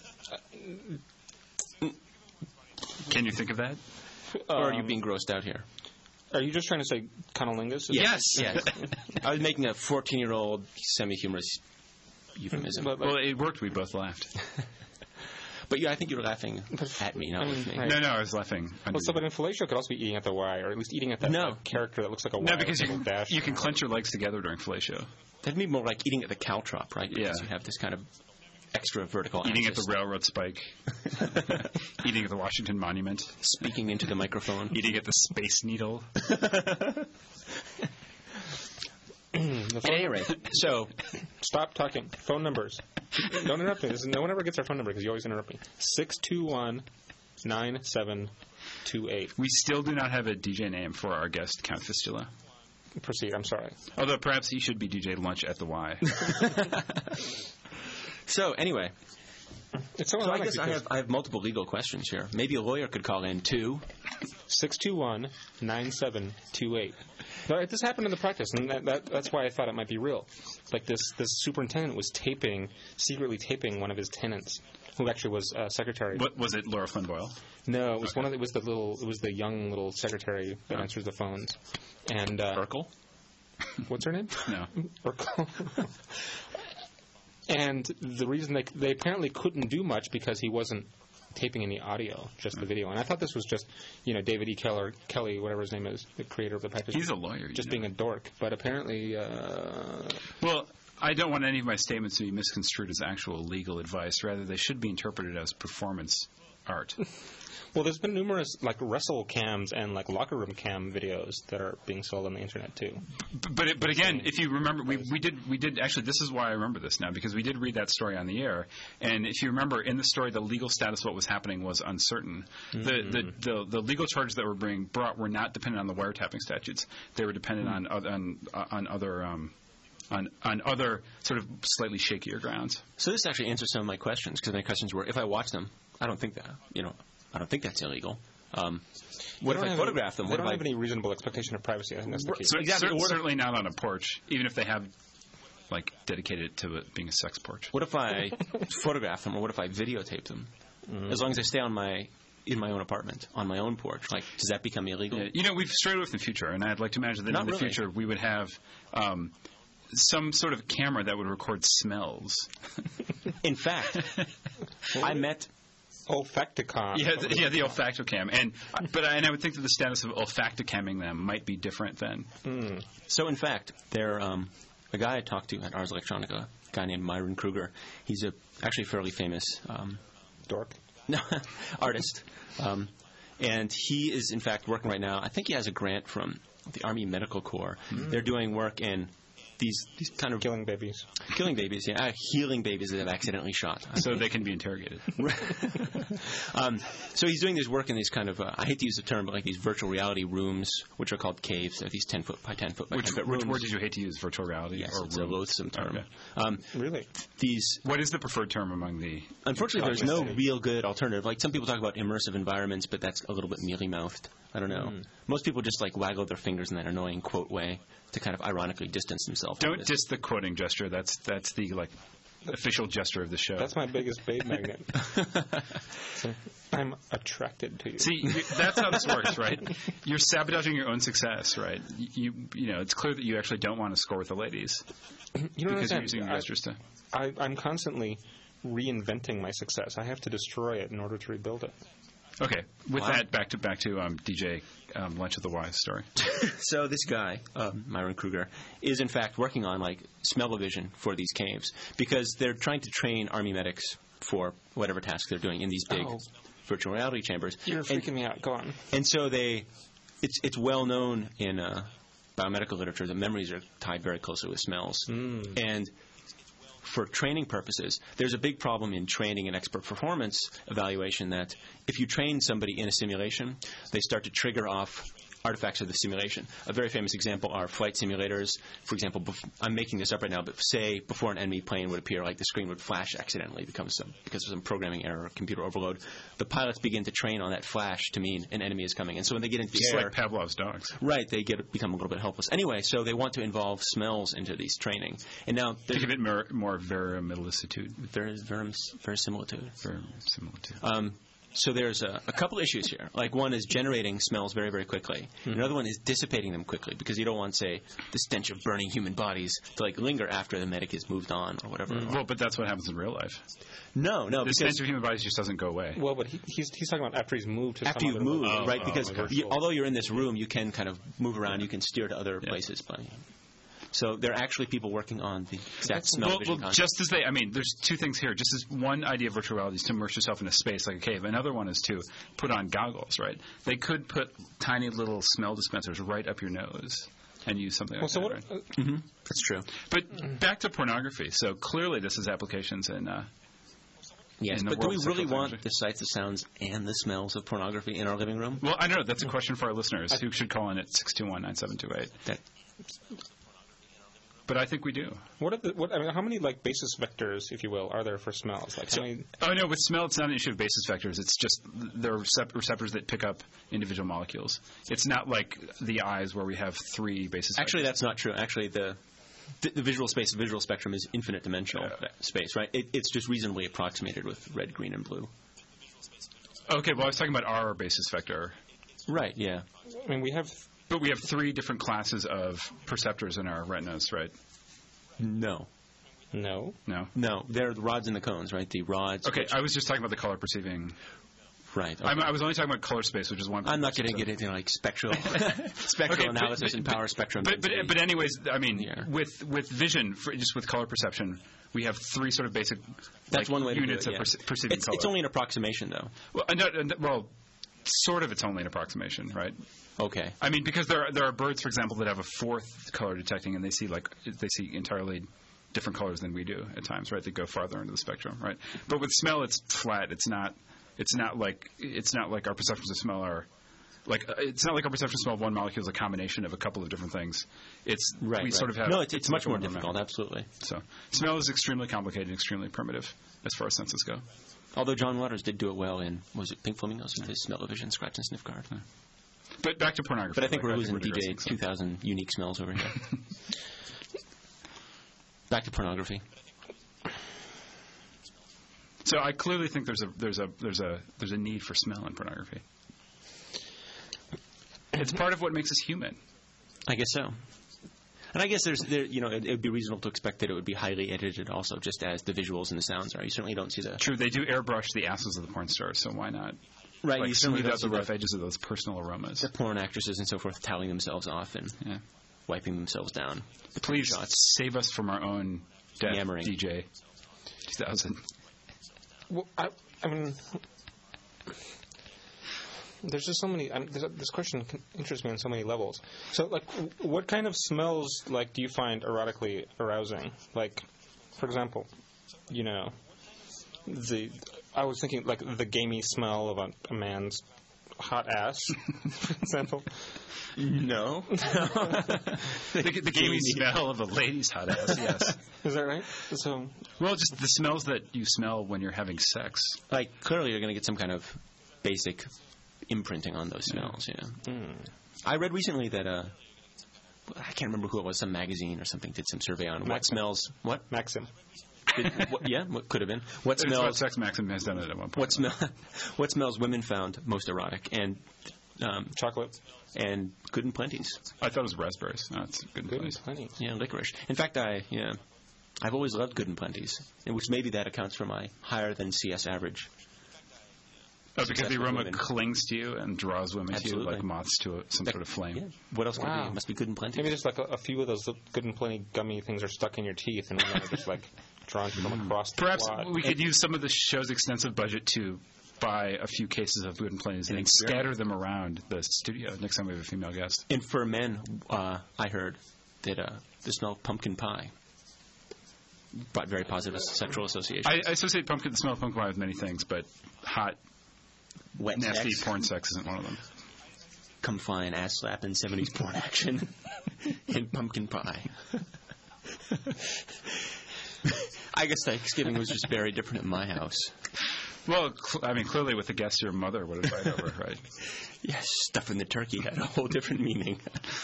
Can you think of that? or are you being grossed out here? Are you just trying to say cunnilingus? Yes. Yes. I was making a 14-year-old semi-humorous euphemism. Well, it worked. We both laughed. But yeah, I think you were laughing at me, not with me. Right. No, I was laughing. Well, so, but in fellatio could also be eating at the Y, or at least eating at that No. character that looks like a Y. No, because with a little dash. you can clench your legs together during fellatio. That'd be more like eating at the caltrop, right? Because Yeah. you have this kind of extra vertical Eating at axis. the railroad spike. Eating at the Washington Monument. Speaking into the microphone. Eating at the Space Needle. At any rate, so Stop talking. Phone numbers. Don't interrupt me. No one ever gets our phone number because you always interrupt me. 621-9728. We still do not have a DJ name for our guest, Count Fistula. Proceed. I'm sorry. Although perhaps he should be DJ Lunch at the Y. so anyway, It's so so I ironic guess because I have multiple legal questions here. Maybe a lawyer could call in too. 621-9728. Now, this happened in the practice, and that's why I thought it might be real. Like this superintendent was secretly taping one of his tenants, who actually was secretary. What was it, Laura Flynn Boyle? No, it was it was the young little secretary that answers the phones. And Urkel? what's her name? No. Urkel. And the reason they apparently couldn't do much because he wasn't taping any audio, just the video. And I thought this was just, David E. Kelly, whatever his name is, the creator of the practice. He's a lawyer. Just being a dork. But apparently, Well, I don't want any of my statements to be misconstrued as actual legal advice. Rather, they should be interpreted as performance art. well, there's been numerous like wrestle cams and like locker room cam videos that are being sold on the internet too. But again, if you remember, we did actually. This is why I remember this now, because we did read that story on the air. And if you remember, in the story, the legal status of what was happening was uncertain. The legal charges that were being brought were not dependent on the wiretapping statutes. They were dependent on other sort of slightly shakier grounds. So this actually answers some of my questions, because my questions were, if I watch them, I don't think that's illegal. What if I photograph them? They What don't if have any reasonable expectation of privacy. I think that's the key. So Exactly. Certainly not on a porch, even if they have dedicated it to it being a sex porch. What if I photograph them, or what if I videotape them? As long as I stay in my own apartment, on my own porch, does that become illegal? We've strayed away from the future, and I'd like to imagine that Not in the really. future we would have some sort of camera that would record smells. In fact, I met. Olfacticon. The olfactocam, and I would think that the status of olfactocamming them might be different then. So in fact, there a guy I talked to at Ars Electronica, a guy named Myron Kruger. He's actually fairly famous Dork. artist, and he is in fact working right now. I think he has a grant from the Army Medical Corps. They're doing work in these kind of Killing babies. healing babies that have accidentally shot. So they can be interrogated. So he's doing this work in these kind of, I hate to use the term, but like these virtual reality rooms, which are called caves. They're these 10 foot by 10 foot by 10 foot Which rooms. word did you hate to use? Virtual reality? Yes, or it's a room? loathsome term. Okay. Really? What is the preferred term among the... Unfortunately, there's no real good alternative. Like, some people talk about immersive environments, but that's a little bit mealy-mouthed. I don't know. Most people just, waggle their fingers in that annoying quote way to kind of ironically distance themselves. Don't diss the quoting gesture. That's the, official gesture of the show. That's my biggest babe magnet. So I'm attracted to you. See, that's how this works, right? You're sabotaging your own success, right? You know, it's clear that you actually don't want to score with the ladies You don't because you're understand. using your gestures to. I'm constantly reinventing my success. I have to destroy it in order to rebuild it. Okay, with that, back to DJ Lunch of the Wise story. So this guy, Myron Kruger, is in fact working on like smell-o-vision for these caves because they're trying to train army medics for whatever task they're doing in these big virtual reality chambers. You're freaking me out. Go on. And so it's well known in biomedical literature that memories are tied very closely with smells. And for training purposes, there's a big problem in training and expert performance evaluation that if you train somebody in a simulation, they start to trigger off artifacts of the simulation. A very famous example are flight simulators. For example, I'm making this up right now, but say before an enemy plane would appear, like the screen would flash accidentally because of some programming error or computer overload. The pilots begin to train on that flash to mean an enemy is coming. And so when they get into the Just air, like Pavlov's dogs. right, they become a little bit helpless. Anyway, so they want to involve smells into these training. And now To give it more verisimilitude. verisimilitude. Verisimilitude. So there's a couple issues here. Like one is generating smells very, very quickly. Another one is dissipating them quickly because you don't want, say, the stench of burning human bodies to like linger after the medic has moved on or whatever. Well, but that's what happens in real life. No, The because stench of human bodies just doesn't go away. Well, but he's talking about after he's moved to after some you've other moved, location. right? Because okay. although you're in this room, you can kind of move around. You can steer to other places. So there are actually people working on the exact smell vision concept. Just as there's two things here. Just as one idea of virtual reality is to immerse yourself in a space like a cave. Another one is to put on goggles, right? They could put tiny little smell dispensers right up your nose and use something like that. Right? That's true. But back to pornography. So clearly this has applications in Yes, in the but do world we of really sexual want technology. the sights, the sounds, and the smells of pornography in our living room? Well, I don't know. That's a question for our listeners who should call in at 621-9728. That- But I think we do. How many like basis vectors, if you will, are there for smells? Like how many? Oh, no, with smell, it's not an issue of basis vectors. It's just there are receptors that pick up individual molecules. It's not like the eyes where we have three basis Actually, vectors. that's not true. Actually, the visual space, the visual spectrum is infinite dimensional space, right? It's just reasonably approximated with red, green, and blue. Okay, well, I was talking about our basis vector. Right, yeah. I mean, we have. But we have three different classes of perceptors in our retinas, right? No. No. No? No, they're the rods and the cones, right? The rods. Okay, I was just talking about the color perceiving. Right. Okay. I was only talking about color space, which is one. I'm not going to get into like spectral analysis and power spectrum. But anyways, I mean, Yeah. with vision, just with color perception, we have three sort of basic that's one way to do units it, yeah. of perceiving color. It's only an approximation, though. Well, sort of. It's only an approximation, right? Okay. I mean, because there are birds, for example, that have a fourth color detecting, and they see entirely different colors than we do at times, right? They go farther into the spectrum, right? But with smell, it's flat. It's not like our perceptions of smell are. It's not like our perception of smell of one molecule is a combination of a couple of different things. We sort of have. No, it's much more like a difficult. Absolutely. So smell is extremely complicated, and extremely primitive as far as senses go. Although John Waters did do it well in Pink Flamingos in his smell-o-vision scratch and sniff card. But back to pornography. But I think we're losing digressing, DJ so. 2000 unique smells over here. Back to pornography. So I clearly think there's a need for smell in pornography. It's part of what makes us human. I guess so. And I guess it would be reasonable to expect that it would be highly edited also, just as the visuals and the sounds are. You certainly don't see the... True, they do airbrush the asses of the porn stars, so why not? Right, Like you certainly smooth don't out see the rough edges of those personal aromas. the porn actresses and so forth toweling themselves off and wiping themselves down. Please shots. save us from our own death, Yammering. DJ 2000. Well, I mean, there's just so many. This question interests me on so many levels. So, like, what kind of smells do you find erotically arousing? Like, for example, I was thinking the gamey smell of a man's hot ass, for example. No. The gamey smell of a lady's hot ass, yes. Is that right? So, Well, just the smells that you smell when you're having sex. Like, clearly you're going to get some kind of basic imprinting on those smells, I read recently that, I can't remember who it was, some magazine or something did some survey on what smells... What? Maxim. What could have been? What It's what smells? Sex Maxim has done it at one point. What smells women found most erotic? And Chocolate. and Good and Plenty's. I thought it was raspberries. No, it's good. Good place. and plenty. Yeah, licorice. In fact, I've always loved Good and Plenty's, and which maybe that accounts for my higher than CS average. Oh, because the Successful aroma women. clings to you and draws women to you Absolutely. like moths to some sort of flame. Yeah. What else could it Wow. be? It must be Good and Plenty's. Maybe just like a few of those Good and Plenty gummy things are stuck in your teeth, and then they're just like drawn to them across the Perhaps quad. we could use some of the show's extensive budget to buy a few cases of Good and Plenty's and scatter them around the studio next time we have a female guest. And for men, I heard that the smell of pumpkin pie brought very positive sexual associations. I associate the smell of pumpkin pie with many things, but hot, Wet nasty sex, porn sex isn't one of them. come fine, ass slap, and 70s porn action in pumpkin pie. I guess Thanksgiving was just very different at my house. Well, clearly with the guests your mother would invite over, right? Yes, stuffing the turkey had a whole different meaning.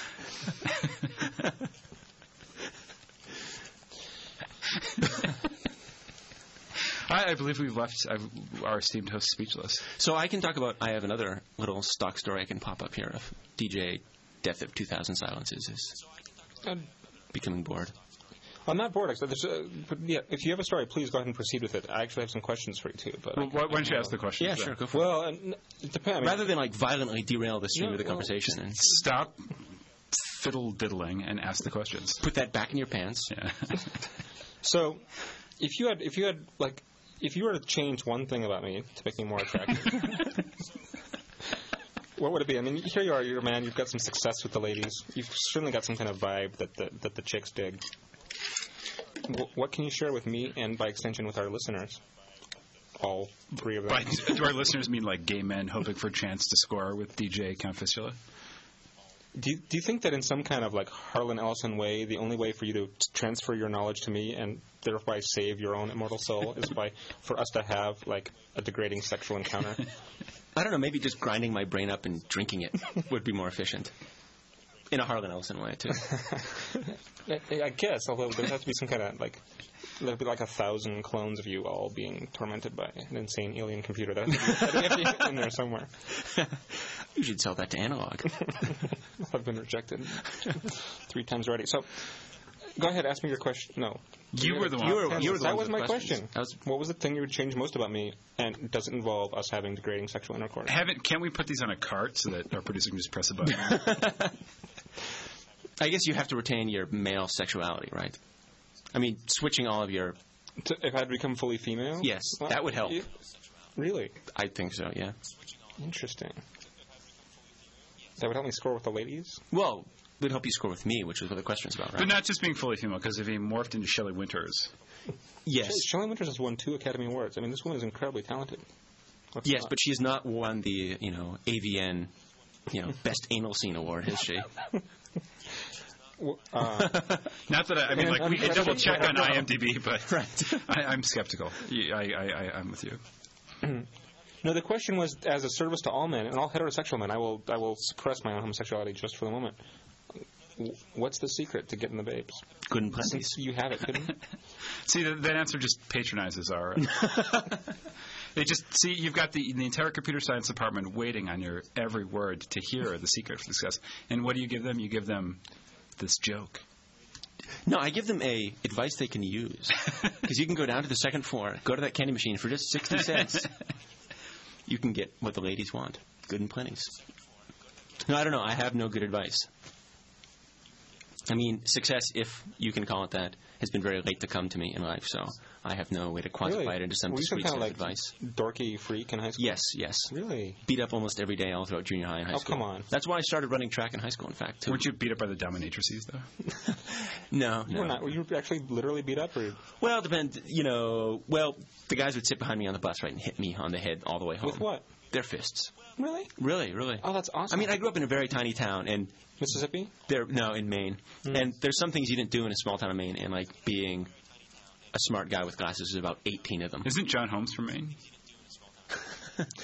I believe we've left our esteemed host speechless. So I can talk about, I have another little stock story I can pop up here of DJ Death of 2000 Silences is becoming bored. I'm not bored, actually. But yeah, if you have a story, please go ahead and proceed with it. I actually have some questions for you, too. But Well, why don't you ask the question? Yeah, sure, go for it. Well, it depends. I mean, Rather than like violently derail the stream No, of the well, conversation and Stop fiddle diddling and ask the questions. put that back in your pants. Yeah. so, if you were to change one thing about me to make me more attractive, what would it be? I mean, here you are, you're a man, you've got some success with the ladies, you've certainly got some kind of vibe that the chicks dig. What can you share with me and, by extension, with our listeners? All three of them. Do our listeners mean like gay men hoping for a chance to score with DJ Count Fistula? Do you think that in some kind of like Harlan Ellison way, the only way for you to transfer your knowledge to me and thereby save your own immortal soul is for us to have like a degrading sexual encounter? I don't know, maybe just grinding my brain up and drinking it would be more efficient. In a Harlan Ellison way, too. I guess, although there has to be some kind of like there'd be like 1,000 clones of you all being tormented by an insane alien computer that has to be in there somewhere. You should sell that to Analog. I've been rejected 3 times already. So, go ahead, ask me your question. No. You were the one. You were the That one was with my questions. question. What was the thing you would change most about me, and does it involve us having degrading sexual intercourse? Can't we put these on a cart so that our producer can just press a button? I guess you have to retain your male sexuality, right? I mean, switching all of your... If I'd become fully female? Yes, that would help. Really? I think so, yeah. Interesting. That would help me score with the ladies? Well, it would help you score with me, which is what the question's about, right? But not just being fully female, because if he morphed into Shelley Winters, Yes. Shelley Winters has won 2 Academy Awards. I mean, this woman is incredibly talented. Yes, but she has not won the, AVN, Best Anal Scene Award, has she? not that I mean, like we could double check on IMDb, but Right. I'm skeptical. I'm with you. No, the question was, as a service to all men and all heterosexual men, I will suppress my own homosexuality just for the moment. What's the secret to getting the babes? Good and plenty. Since you have it, couldn't you? See, that answer just patronizes our. You've got the entire computer science department waiting on your every word to hear the secret for success. And what do you give them? You give them this joke. No, I give them advice they can use. Because you can go down to the second floor, go to that candy machine for just 60 cents. You can get what the ladies want. Good and plenty's. No, I don't know. I have no good advice. I mean, success, if you can call it that, has been very late to come to me in life, so I have no way to quantify it into some Were you discrete kind set of of like advice. dorky freak in high school? Yes. Really? Beat up almost every day all throughout junior high and high school. come on. That's why I started running track in high school, in fact, too. Weren't you beat up by the dominatrices, though? No. You were not. Were you actually literally beat up? Or Well, it depends. Well, the guys would sit behind me on the bus, right, and hit me on the head all the way home. with what? Their fists. Really? Really. Oh, that's awesome. I mean, I grew up in a very tiny town, and Mississippi? in Maine. And there's some things you didn't do in a small town of Maine, and like being a smart guy with glasses is about 18 of them. Isn't John Holmes from Maine?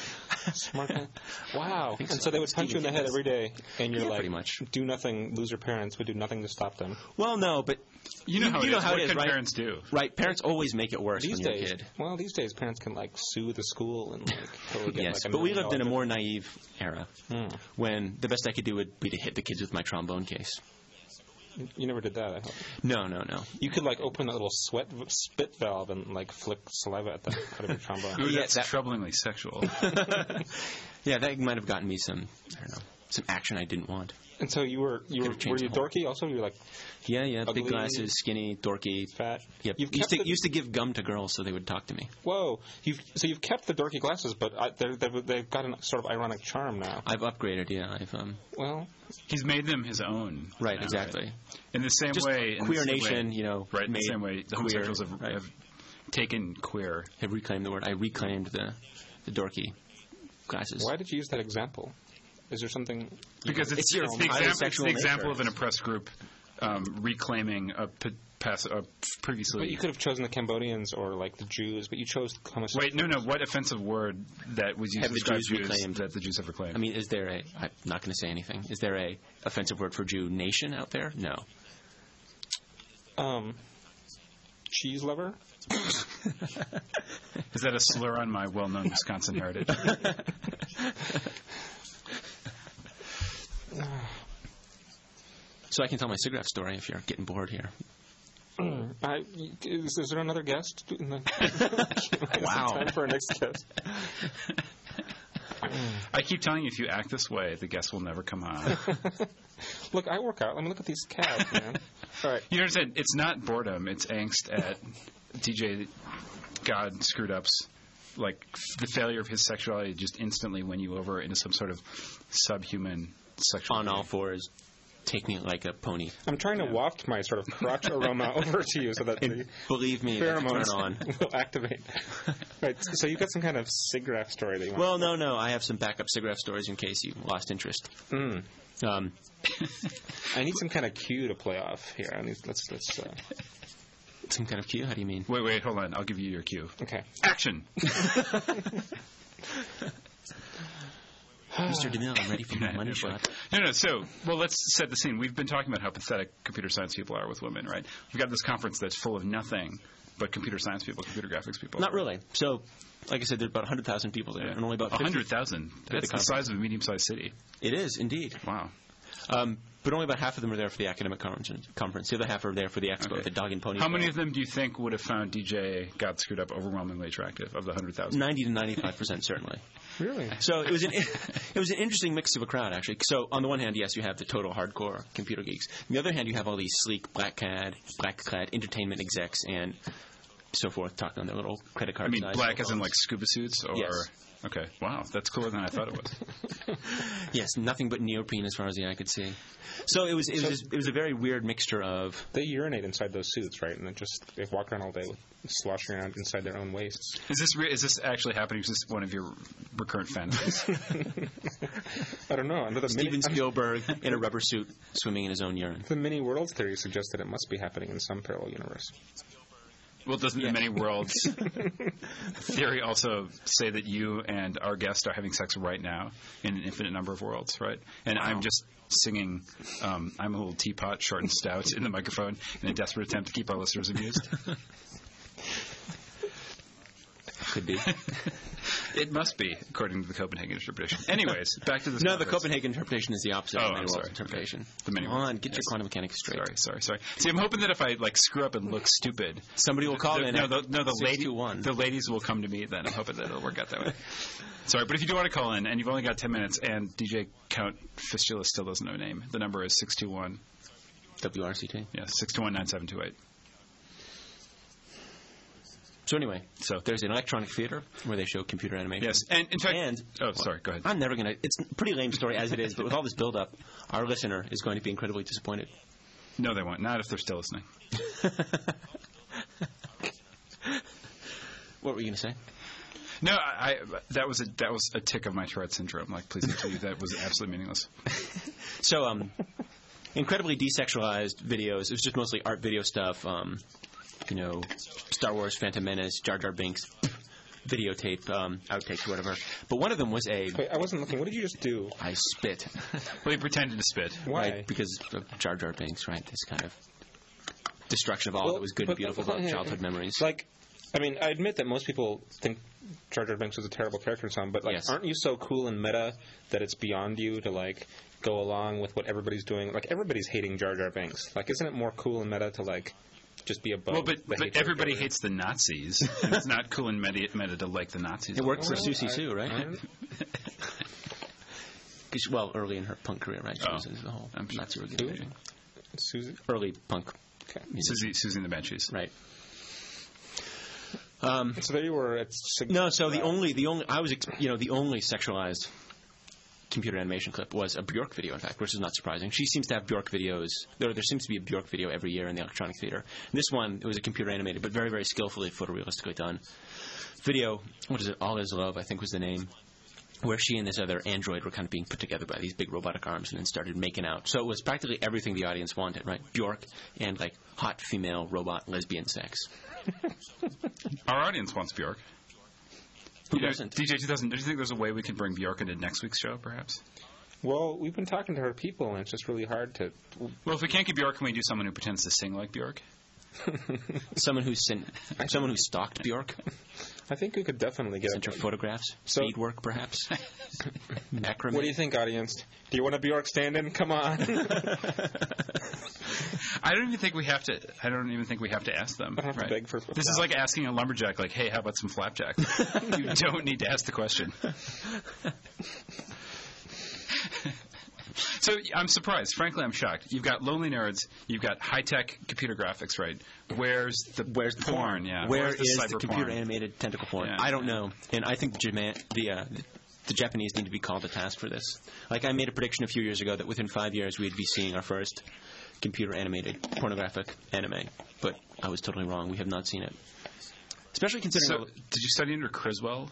Smart guy. Wow. And so they would punch you in the head every day, and you're Yeah, like, pretty much. do nothing, loser parents would do nothing to stop them. Well, no, but You know how it is. how What it is, can right? parents do? Right, parents always make it worse These when you're days, a kid. well, these days parents can like sue the school and like totally get Yes, like but we lived in a $1 million more naive era when the best I could do would be to hit the kids with my trombone case. You never did that, I hope. No. You could like open a little spit valve and like flick saliva at the out of your trombone. Ooh, Yeah, that's that- troublingly sexual. Yeah, that might have gotten me some, I don't know, some action I didn't want. And so were you changed the whole- dorky also? You were like Yeah, Ugly, big glasses, skinny, dorky. fat. Yep. You've Used kept to, used to give gum to girls so they would talk to me. Whoa! You've kept the dorky glasses, but they've got a sort of ironic charm now. I've upgraded, yeah. Well, He's made them his own. Right, now, exactly. In the same Just way, Queer Nation, right? In the made same way, the queer, homosexuals right. have taken queer. Have reclaimed the word. I reclaimed the dorky glasses. why did you use that example? Is there something? Because it's your the own example. It's bisexual the example nature. of an oppressed group reclaiming a previously. But you could have chosen the Cambodians or like the Jews, but you chose homosexuals. Wait, no. What offensive word that was used Have to the describe Jews Jews reclaimed? that the Jews have reclaimed? I mean, is there a... I'm not going to say anything. Is there a offensive word for Jew nation out there? No. Cheese lover. Is that a slur on my well-known Wisconsin heritage? So I can tell my cigarette story if you're getting bored here. Is there another guest? Wow. Time for our next guest. I keep telling you, if you act this way, the guest will never come on. Look, I work out. I mean, look at these calves, man. All right. You understand? It's not boredom. It's angst at DJ God screwed ups. Like the failure of his sexuality just instantly win you over into some sort of subhuman sexual. On all fours, take me like a pony. I'm trying to waft my sort of crotch aroma over to you so that the Believe me, I can turn pheromones on. will activate. Right. So you've got some kind of cigarette story that you want. Well, no. I have some backup cigarette stories in case you lost interest. I need some kind of cue to play off here. I need, let's Some kind of cue? How do you mean? Wait, hold on. I'll give you your cue. okay. Action! Mr. DeMille, I'm ready for my money shot. No. So, let's set the scene. We've been talking about how pathetic computer science people are with women, right? We've got this conference that's full of nothing but computer science people, computer graphics people. Not really. So, like I said, there's about 100,000 people there, and only about 50 100,000. That's the conference. size of a medium-sized city. It is, indeed. Wow. But only about half of them are there for the academic conference. The other half are there for the expo, Okay. the dog and pony How show. many of them do you think would have found DJ Got Screwed Up overwhelmingly attractive of the 100,000? 90 to 95%, certainly. Really? So it was an interesting mix of a crowd, actually. So on the one hand, yes, you have the total hardcore computer geeks. On the other hand, you have all these sleek black-clad entertainment execs and so forth talking on their little credit card. I mean, size black cell as in phones. like scuba suits, or Yes. Okay, wow, that's cooler than I thought it was. Yes, nothing but neoprene as far as the eye could see. So it was a very weird mixture of. They urinate inside those suits, right? And they walk around all day with sloshing around inside their own wastes. Is this actually happening? Is this one of your recurrent fantasies? I don't know. Under Steven Spielberg in a rubber suit swimming in his own urine. the many worlds theory suggests that it must be happening in some parallel universe. Well, doesn't the many worlds theory also say that you and our guest are having sex right now in an infinite number of worlds, right? And I'm just singing I'm a little teapot, short and stout, in the microphone in a desperate attempt to keep our listeners amused. Could be. It must be, according to the Copenhagen interpretation. Anyways, back to this. No, the conference. Copenhagen interpretation is the opposite Oh, of the I'm many worlds sorry. interpretation. Okay. The many Come on, worlds. get your Yes. quantum mechanics straight. Sorry. See, I'm hoping that if I screw up and look stupid, Somebody will call in. the ladies will come to me. Then I'm hoping that it'll work out that way. Sorry, but if you do want to call in and you've only got 10 minutes and DJ Count Fistula still doesn't know a name, the number is 621. WRCT. Yeah, 621-9728. So anyway, So there's an electronic theater where they show computer animation. yes, and in fact, And sorry, go ahead. I'm never going to. It's a pretty lame story as it is, but with all this build-up, our listener is going to be incredibly disappointed. No, they won't. Not if they're still listening. What were you going to say? No, that was a tick of my Tourette syndrome. Like, please continue. That was absolutely meaningless. So, incredibly desexualized videos. It was just mostly art video stuff. Star Wars, Phantom Menace, Jar Jar Binks. videotape outtakes or whatever. But one of them was a... Wait, I wasn't looking. What did you just do? I spit. Well, he pretended to spit. Why? Right, because of Jar Jar Binks, right? This kind of destruction of all that was good and beautiful about childhood memories. Like, I mean, I admit that most people think Jar Jar Binks was a terrible character in some, but like, Yes. aren't you so cool and meta that it's beyond you to like go along with what everybody's doing? Like, everybody's hating Jar Jar Binks. Like, isn't it more cool and meta to like just be above? Well, but the hatred of everybody Jar Jar? hates the Nazis. And it's not cool and meta to like the Nazis. It worked for Well, Susie Sue, right? I- 'Cause, well, early in her punk career, right? She Oh. was into the whole I'm sure. Nazi organization. Susie. Early punk, Okay. Susie and the Banshees. right? So there you were. No, so the only I was the only sexualized computer animation clip was a Bjork video, in fact, which is not surprising. She seems to have Bjork videos. There seems to be a Bjork video every year in the Electronic Theater. And this one, it was a computer animated, but very, very skillfully photorealistically done video. What is it? All Is Love, I think, was the name. Where she and this other android were kind of being put together by these big robotic arms and then started making out. So it was practically everything the audience wanted, right? Bjork and like hot female robot lesbian sex. Our audience wants Bjork. Who doesn't? DJ 2000, do you think there's a way we could bring Bjork into next week's show, perhaps? Well, we've been talking to her people, and it's just really hard to. Well, if we can't get Bjork, can we do someone who pretends to sing like Bjork? Someone who stalked Bjork, I think we could definitely get sent her photographs, So- speed work perhaps, macrame. What do you think, audience? Do you want a Bjork stand-in? Come on. I don't even think we have to ask them. I don't have to Right. beg for This is like asking a lumberjack, like, "Hey, how about some flapjack?" You don't need to ask the question. So I'm surprised. Frankly, I'm shocked. You've got Lonely Nerds. You've got high-tech computer graphics, right? Where's the porn? Yeah. Where Where's is the cyber computer porn? animated tentacle porn? Yeah. I don't know, and I think the Japanese need to be called to task for this. Like I made a prediction a few years ago that within 5 years we'd be seeing our first computer animated pornographic anime, but I was totally wrong. We have not seen it. Especially considering, So, did you study under Criswell?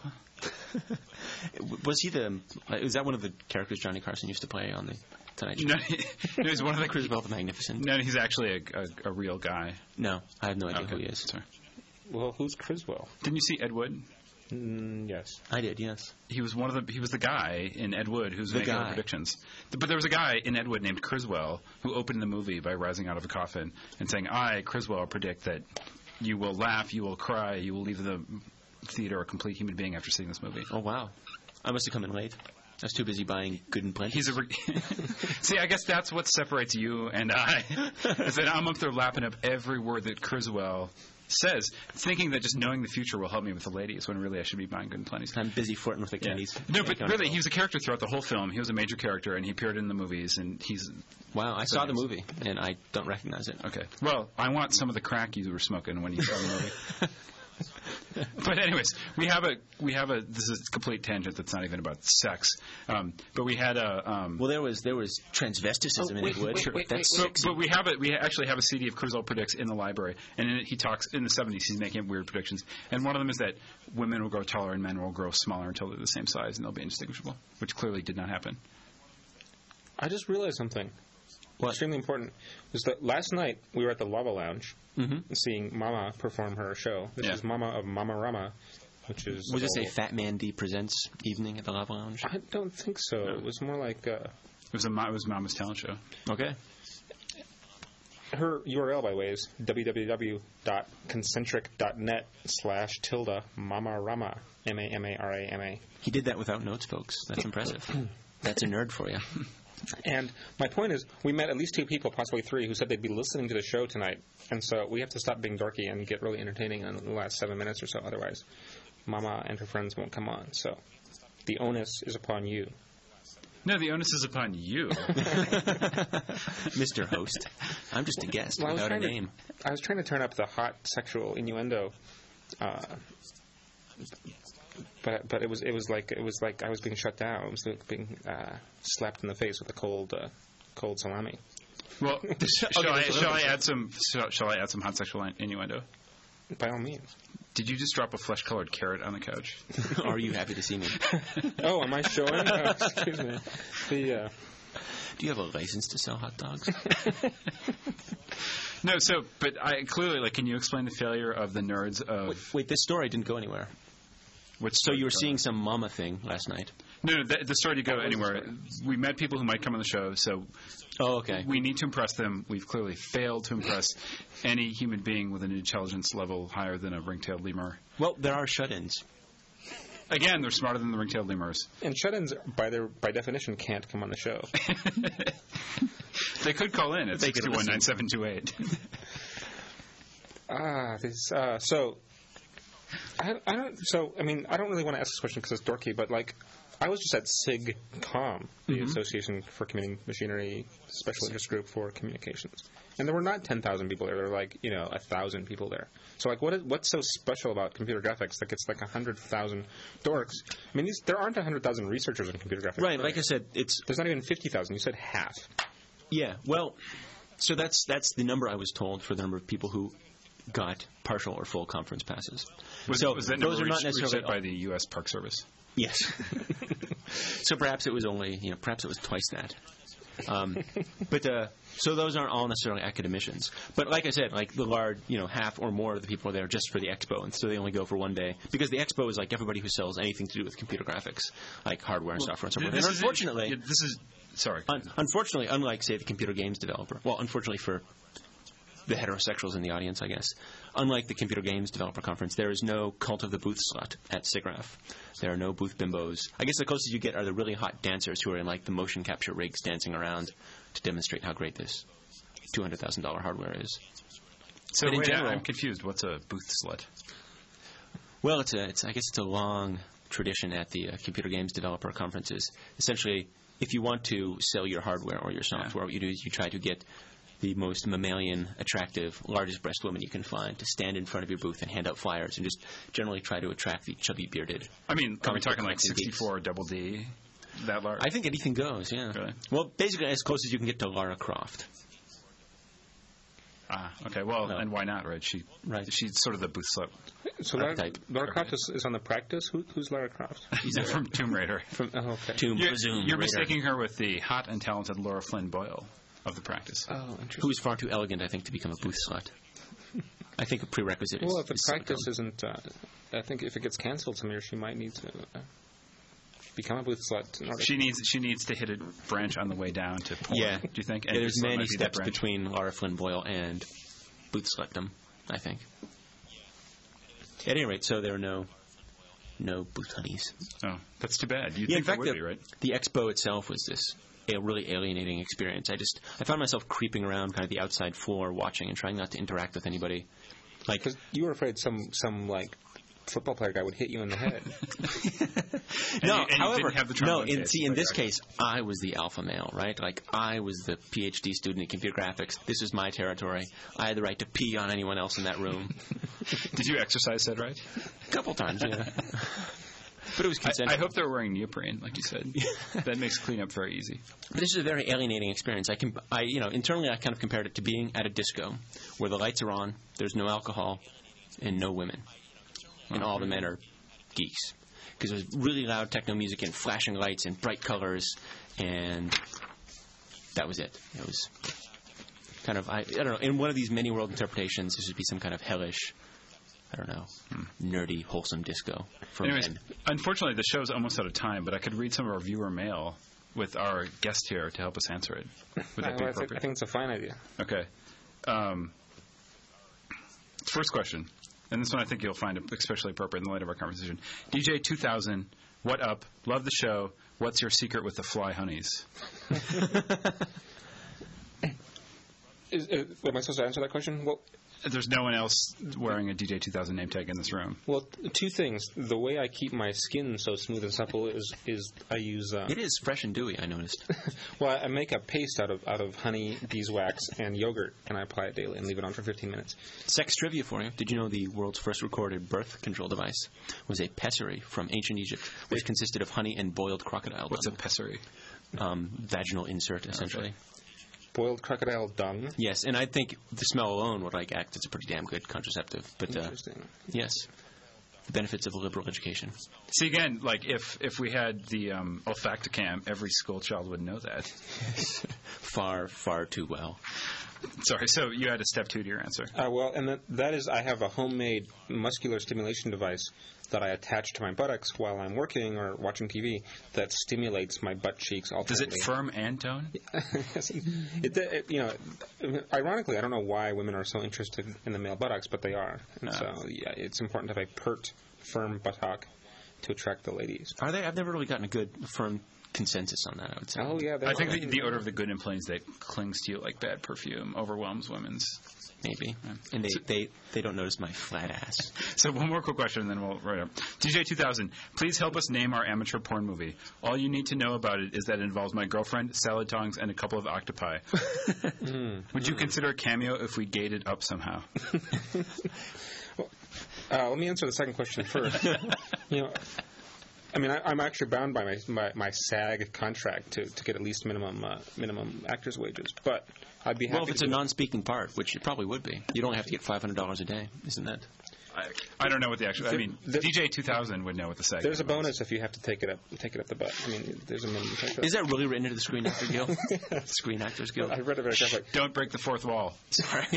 was he is that one of the characters Johnny Carson used to play on the Tonight Show? No, no, he's one of the. Criswell the Magnificent. No, he's actually a real guy. No, I have no idea who Okay, he is. sorry. Well, who's Criswell? Didn't you see Ed Wood? Yes. I did, yes. He was the guy in Ed Wood who's The making the guy. predictions. But there was a guy in Ed Wood named Criswell who opened the movie by rising out of a coffin and saying, "I, Criswell, predict that you will laugh, you will cry, you will leave the theater a complete human being after seeing this movie." Oh, wow. I must have come in late. I was too busy buying Good and Plenty. He's a see. I guess that's what separates you and I. Is that I'm up there lapping up every word that Criswell says, thinking that just knowing the future will help me with the ladies, when really I should be buying Good and Plenty. I'm busy flirting with the Yeah. candies. No, but really, he was a character throughout the whole film. He was a major character, and he appeared in the movies, and he's Wow, I saw the movie, and I don't recognize it. okay. Well, I want some of the crack you were smoking when you saw the movie. But anyways, we have a. This is a complete tangent that's not even about sex. But we had a. Well, there was transvesticism in Ed Wood. That's sexy. But we actually have a CD of Criswell Predicts in the library, and in it he talks in the 70s. He's making weird predictions, and one of them is that women will grow taller and men will grow smaller until they're the same size, and they'll be indistinguishable, which clearly did not happen. I just realized something. Extremely important was that last night we were at the Lava Lounge seeing Mama perform her show. This Yeah. is Mama of Mama Rama, which is Was this a Fat Man D Presents evening at the Lava Lounge? I don't think so. No. It was more like It was Mama's talent show. Okay. her URL, by the way, is www.concentric.net/tilde Mama-Rama, M-A-M-A-R-A-M-A. He did that without notes, folks. That's impressive. That's a nerd for you. And my point is, we met at least two people, possibly three, who said they'd be listening to the show tonight. And so we have to stop being dorky and get really entertaining in the last 7 minutes or so. Otherwise, Mama and her friends won't come on. So the onus is upon you. No, the onus is upon you. Mr. Host. I'm just a guest Well, without a name. I was trying to turn up the hot sexual innuendo, but it was like I was being shut down. I was being slapped in the face with a cold salami. Well, shall I add some hot sexual innuendo? By all means. Did you just drop a flesh-colored carrot on the couch? Are you happy to see me? Oh, am I showing? Oh, excuse me. Do you have a license to sell hot dogs? No, but I clearly, can you explain the failure of the nerds of... Wait, this story didn't go anywhere. So you were seeing some mama thing last night? No, the story didn't go anywhere. We met people who might come on the show, so we need to impress them. We've clearly failed to impress any human being with an intelligence level higher than a ring-tailed lemur. Well, there are shut-ins. Again, they're smarter than the ring-tailed lemurs. And shut-ins, by definition, can't come on the show. They could call in at 621-9728. I don't really want to ask this question because it's dorky, but like, I was just at SIGCOM, the Association for Computing Machinery Special Interest Group for Communications, and there were not 10,000 people there. There were like 1,000 people there. So like, what's so special about computer graphics? Like, it's like 100,000 dorks. I mean, there aren't 100,000 researchers in computer graphics. Right. Like I said, there's not even 50,000. You said half. Yeah. Well, so that's the number I was told for the number of people who got partial or full conference passes. Was that those number are not necessarily by the U.S. Park Service? Yes. So perhaps it was twice that. So those aren't all necessarily academicians. But like I said, like the large, half or more of the people are there just for the expo, and so they only go for one day because the expo is like everybody who sells anything to do with computer graphics, like hardware and software and so forth. And unfortunately, unlike say the computer games developer, unfortunately for the heterosexuals in the audience, I guess. Unlike the Computer Games Developer Conference, there is no cult of the booth slut at SIGGRAPH. There are no booth bimbos. I guess the closest you get are the really hot dancers who are in like the motion capture rigs dancing around to demonstrate how great this $200,000 hardware is. So in general, I'm confused. What's a booth slut? Well, I guess it's a long tradition at the Computer Games Developer Conferences. Essentially, if you want to sell your hardware or your software, what you do is you try to get the most mammalian, attractive, largest breast woman you can find to stand in front of your booth and hand out flyers and just generally try to attract the chubby, bearded. I mean, are we talking like 64 double D? That large? I think anything goes, yeah. Really? Well, basically as close as you can get to Lara Croft. Okay. Well, and why not, right? She's sort of the booth slut. So Lara Croft is on the practice? Who's Lara Croft? She's from Tomb Raider. You're mistaking her with the hot and talented Laura Flynn Boyle of the practice. Oh, interesting. Who is far too elegant, I think, to become a booth slut. I think a prerequisite is... Well, if the practice isn't... I think if it gets canceled, she might need to become a booth slut. She needs to hit a branch on the way down to porn, do you think? And there's many steps between Laura Flynn Boyle and booth slutdom, I think. At any rate, so there are no booth honeys. Oh, that's too bad. You'd think there would be, right? The expo itself was a really alienating experience. I found myself creeping around kind of the outside floor watching and trying not to interact with anybody. Like, because you were afraid some like football player guy would hit you in the head. However, in this case, I was the alpha male, right? Like, I was the PhD student in computer graphics. This is my territory. I had the right to pee on anyone else in that room. Did you exercise that right? A couple times, yeah. But it was consensual. I hope they're wearing neoprene, like you said. That makes cleanup very easy. But this is a very alienating experience. Internally, I kind of compared it to being at a disco where the lights are on, there's no alcohol, and no women. And all the men are geeks. Because there's really loud techno music and flashing lights and bright colors, and that was it. It was kind of, I don't know, in one of these many world interpretations, this would be some kind of hellish, nerdy, wholesome disco for men. Unfortunately, the show's almost out of time, but I could read some of our viewer mail with our guest here to help us answer it. Would that be appropriate? I think it's a fine idea. Okay. First question, and this one I think you'll find especially appropriate in the light of our conversation. DJ 2000, what up? Love the show. What's your secret with the fly honeys? Am I supposed to answer that question? Well, there's no one else wearing a DJ 2000 name tag in this room. Well, two things. The way I keep my skin so smooth and supple is I use... it is fresh and dewy, I noticed. Well, I make a paste out of honey, beeswax, and yogurt, and I apply it daily and leave it on for 15 minutes. Sex trivia for you. Did you know the world's first recorded birth control device was a pessary from ancient Egypt, which consisted of honey and boiled crocodile dung? What's a pessary? Vaginal insert, essentially. Okay. Boiled crocodile dung? Yes, and I think the smell alone would act as a pretty damn good contraceptive. But interesting. Yes, the benefits of a liberal education. See, again, if we had the olfacticam, every school child would know that. Far, far too well. Sorry, so you had a step 2 to your answer. Well, and that is, I have a homemade muscular stimulation device that I attach to my buttocks while I'm working or watching TV that stimulates my butt cheeks Does alternately. it firm and tone? Ironically, I don't know why women are so interested in the male buttocks, but they are. And No. so, yeah, it's important to have a pert, firm buttock to attract the ladies. Are they? I've never really gotten a good, firm consensus on that, I would say. Oh, yeah. I think the odor of the good implants that clings to you like bad perfume overwhelms women's. Maybe. And they don't notice my flat ass. So one more quick question, and then we'll write up. DJ2000, please help us name our amateur porn movie. All you need to know about it is that it involves my girlfriend, salad tongs, and a couple of octopi. Would you consider a cameo if we gated up somehow? Let me answer the second question first. I'm actually bound by my SAG contract to get at least minimum actors' wages, but I'd be happy. Well, if it's a non-speaking part, which it probably would be, you'd only have to get $500 a day, isn't that? I don't know what the actual. DJ2000 would know what the SAG. There's a bonus if you have to take it up the butt. There's a minimum. Is that really written into the Screen Actor Guild? Screen Actors Guild. I read it very carefully. Don't break the fourth wall. Sorry.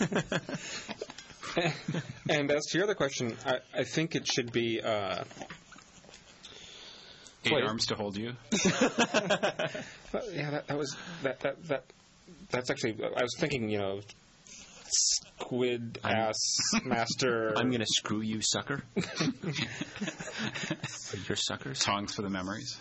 And as to your other question, I think it should be. 8 arms to hold you. Yeah, that's actually. I was thinking, squid ass master. I'm going to screw you, sucker. You're suckers. Tongs for the memories.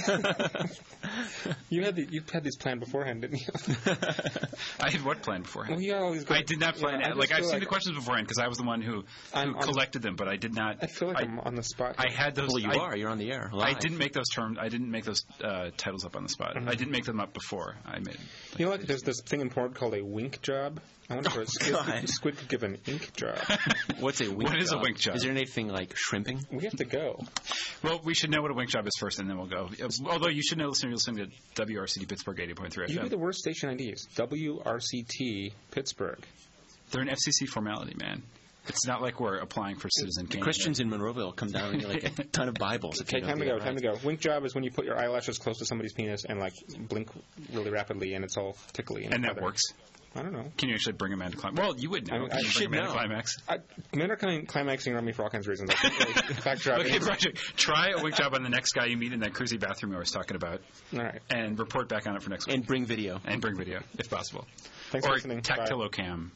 You had these planned beforehand, didn't you? I had what planned beforehand? Well, you had all these good, I did not plan. I've seen the questions beforehand because I was the one who collected them, but I did not. I feel like I'm on the spot. I had those. Well, you are. You're on the air. Live. I didn't make those terms. I didn't make those titles up on the spot. I didn't make them up before. I made. You know what? There's this thing in porn called a wink job. I wonder if a squid could give an ink job. What's a wink job? What is a wink job? Is there anything like shrimping? We have to go. Well, we should know what a wink job is first, and then we'll go. Although you should know, you're listening to WRCT Pittsburgh 80.3 FM. You do the worst station IDs. WRCT Pittsburgh. They're an FCC formality, man. It's not like we're applying for Citizen Kane. Christians in Monroeville come down and get like a ton of Bibles. Okay, time to go. Time to go. Wink job is when you put your eyelashes close to somebody's penis and blink really rapidly, and it's all tickly. And that works. I don't know. Can you actually bring a man to climax? Well, you would know. I should bring a man to climax. Men are climaxing around me for all kinds of reasons. In fact, okay, Project, try a wink job on the next guy you meet in that crazy bathroom I was talking about. All right. And report back on it for next week. And bring video. If possible. Thanks for listening. Tactile cam.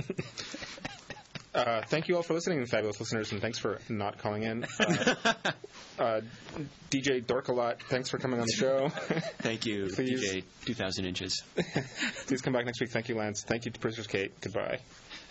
Thank you all for listening, fabulous listeners, and thanks for not calling in. DJ Dorkalot, thanks for coming on the show. Thank you, Please. DJ 2,000 inches. Please come back next week. Thank you, Lance. Thank you to Producers Kate. Goodbye.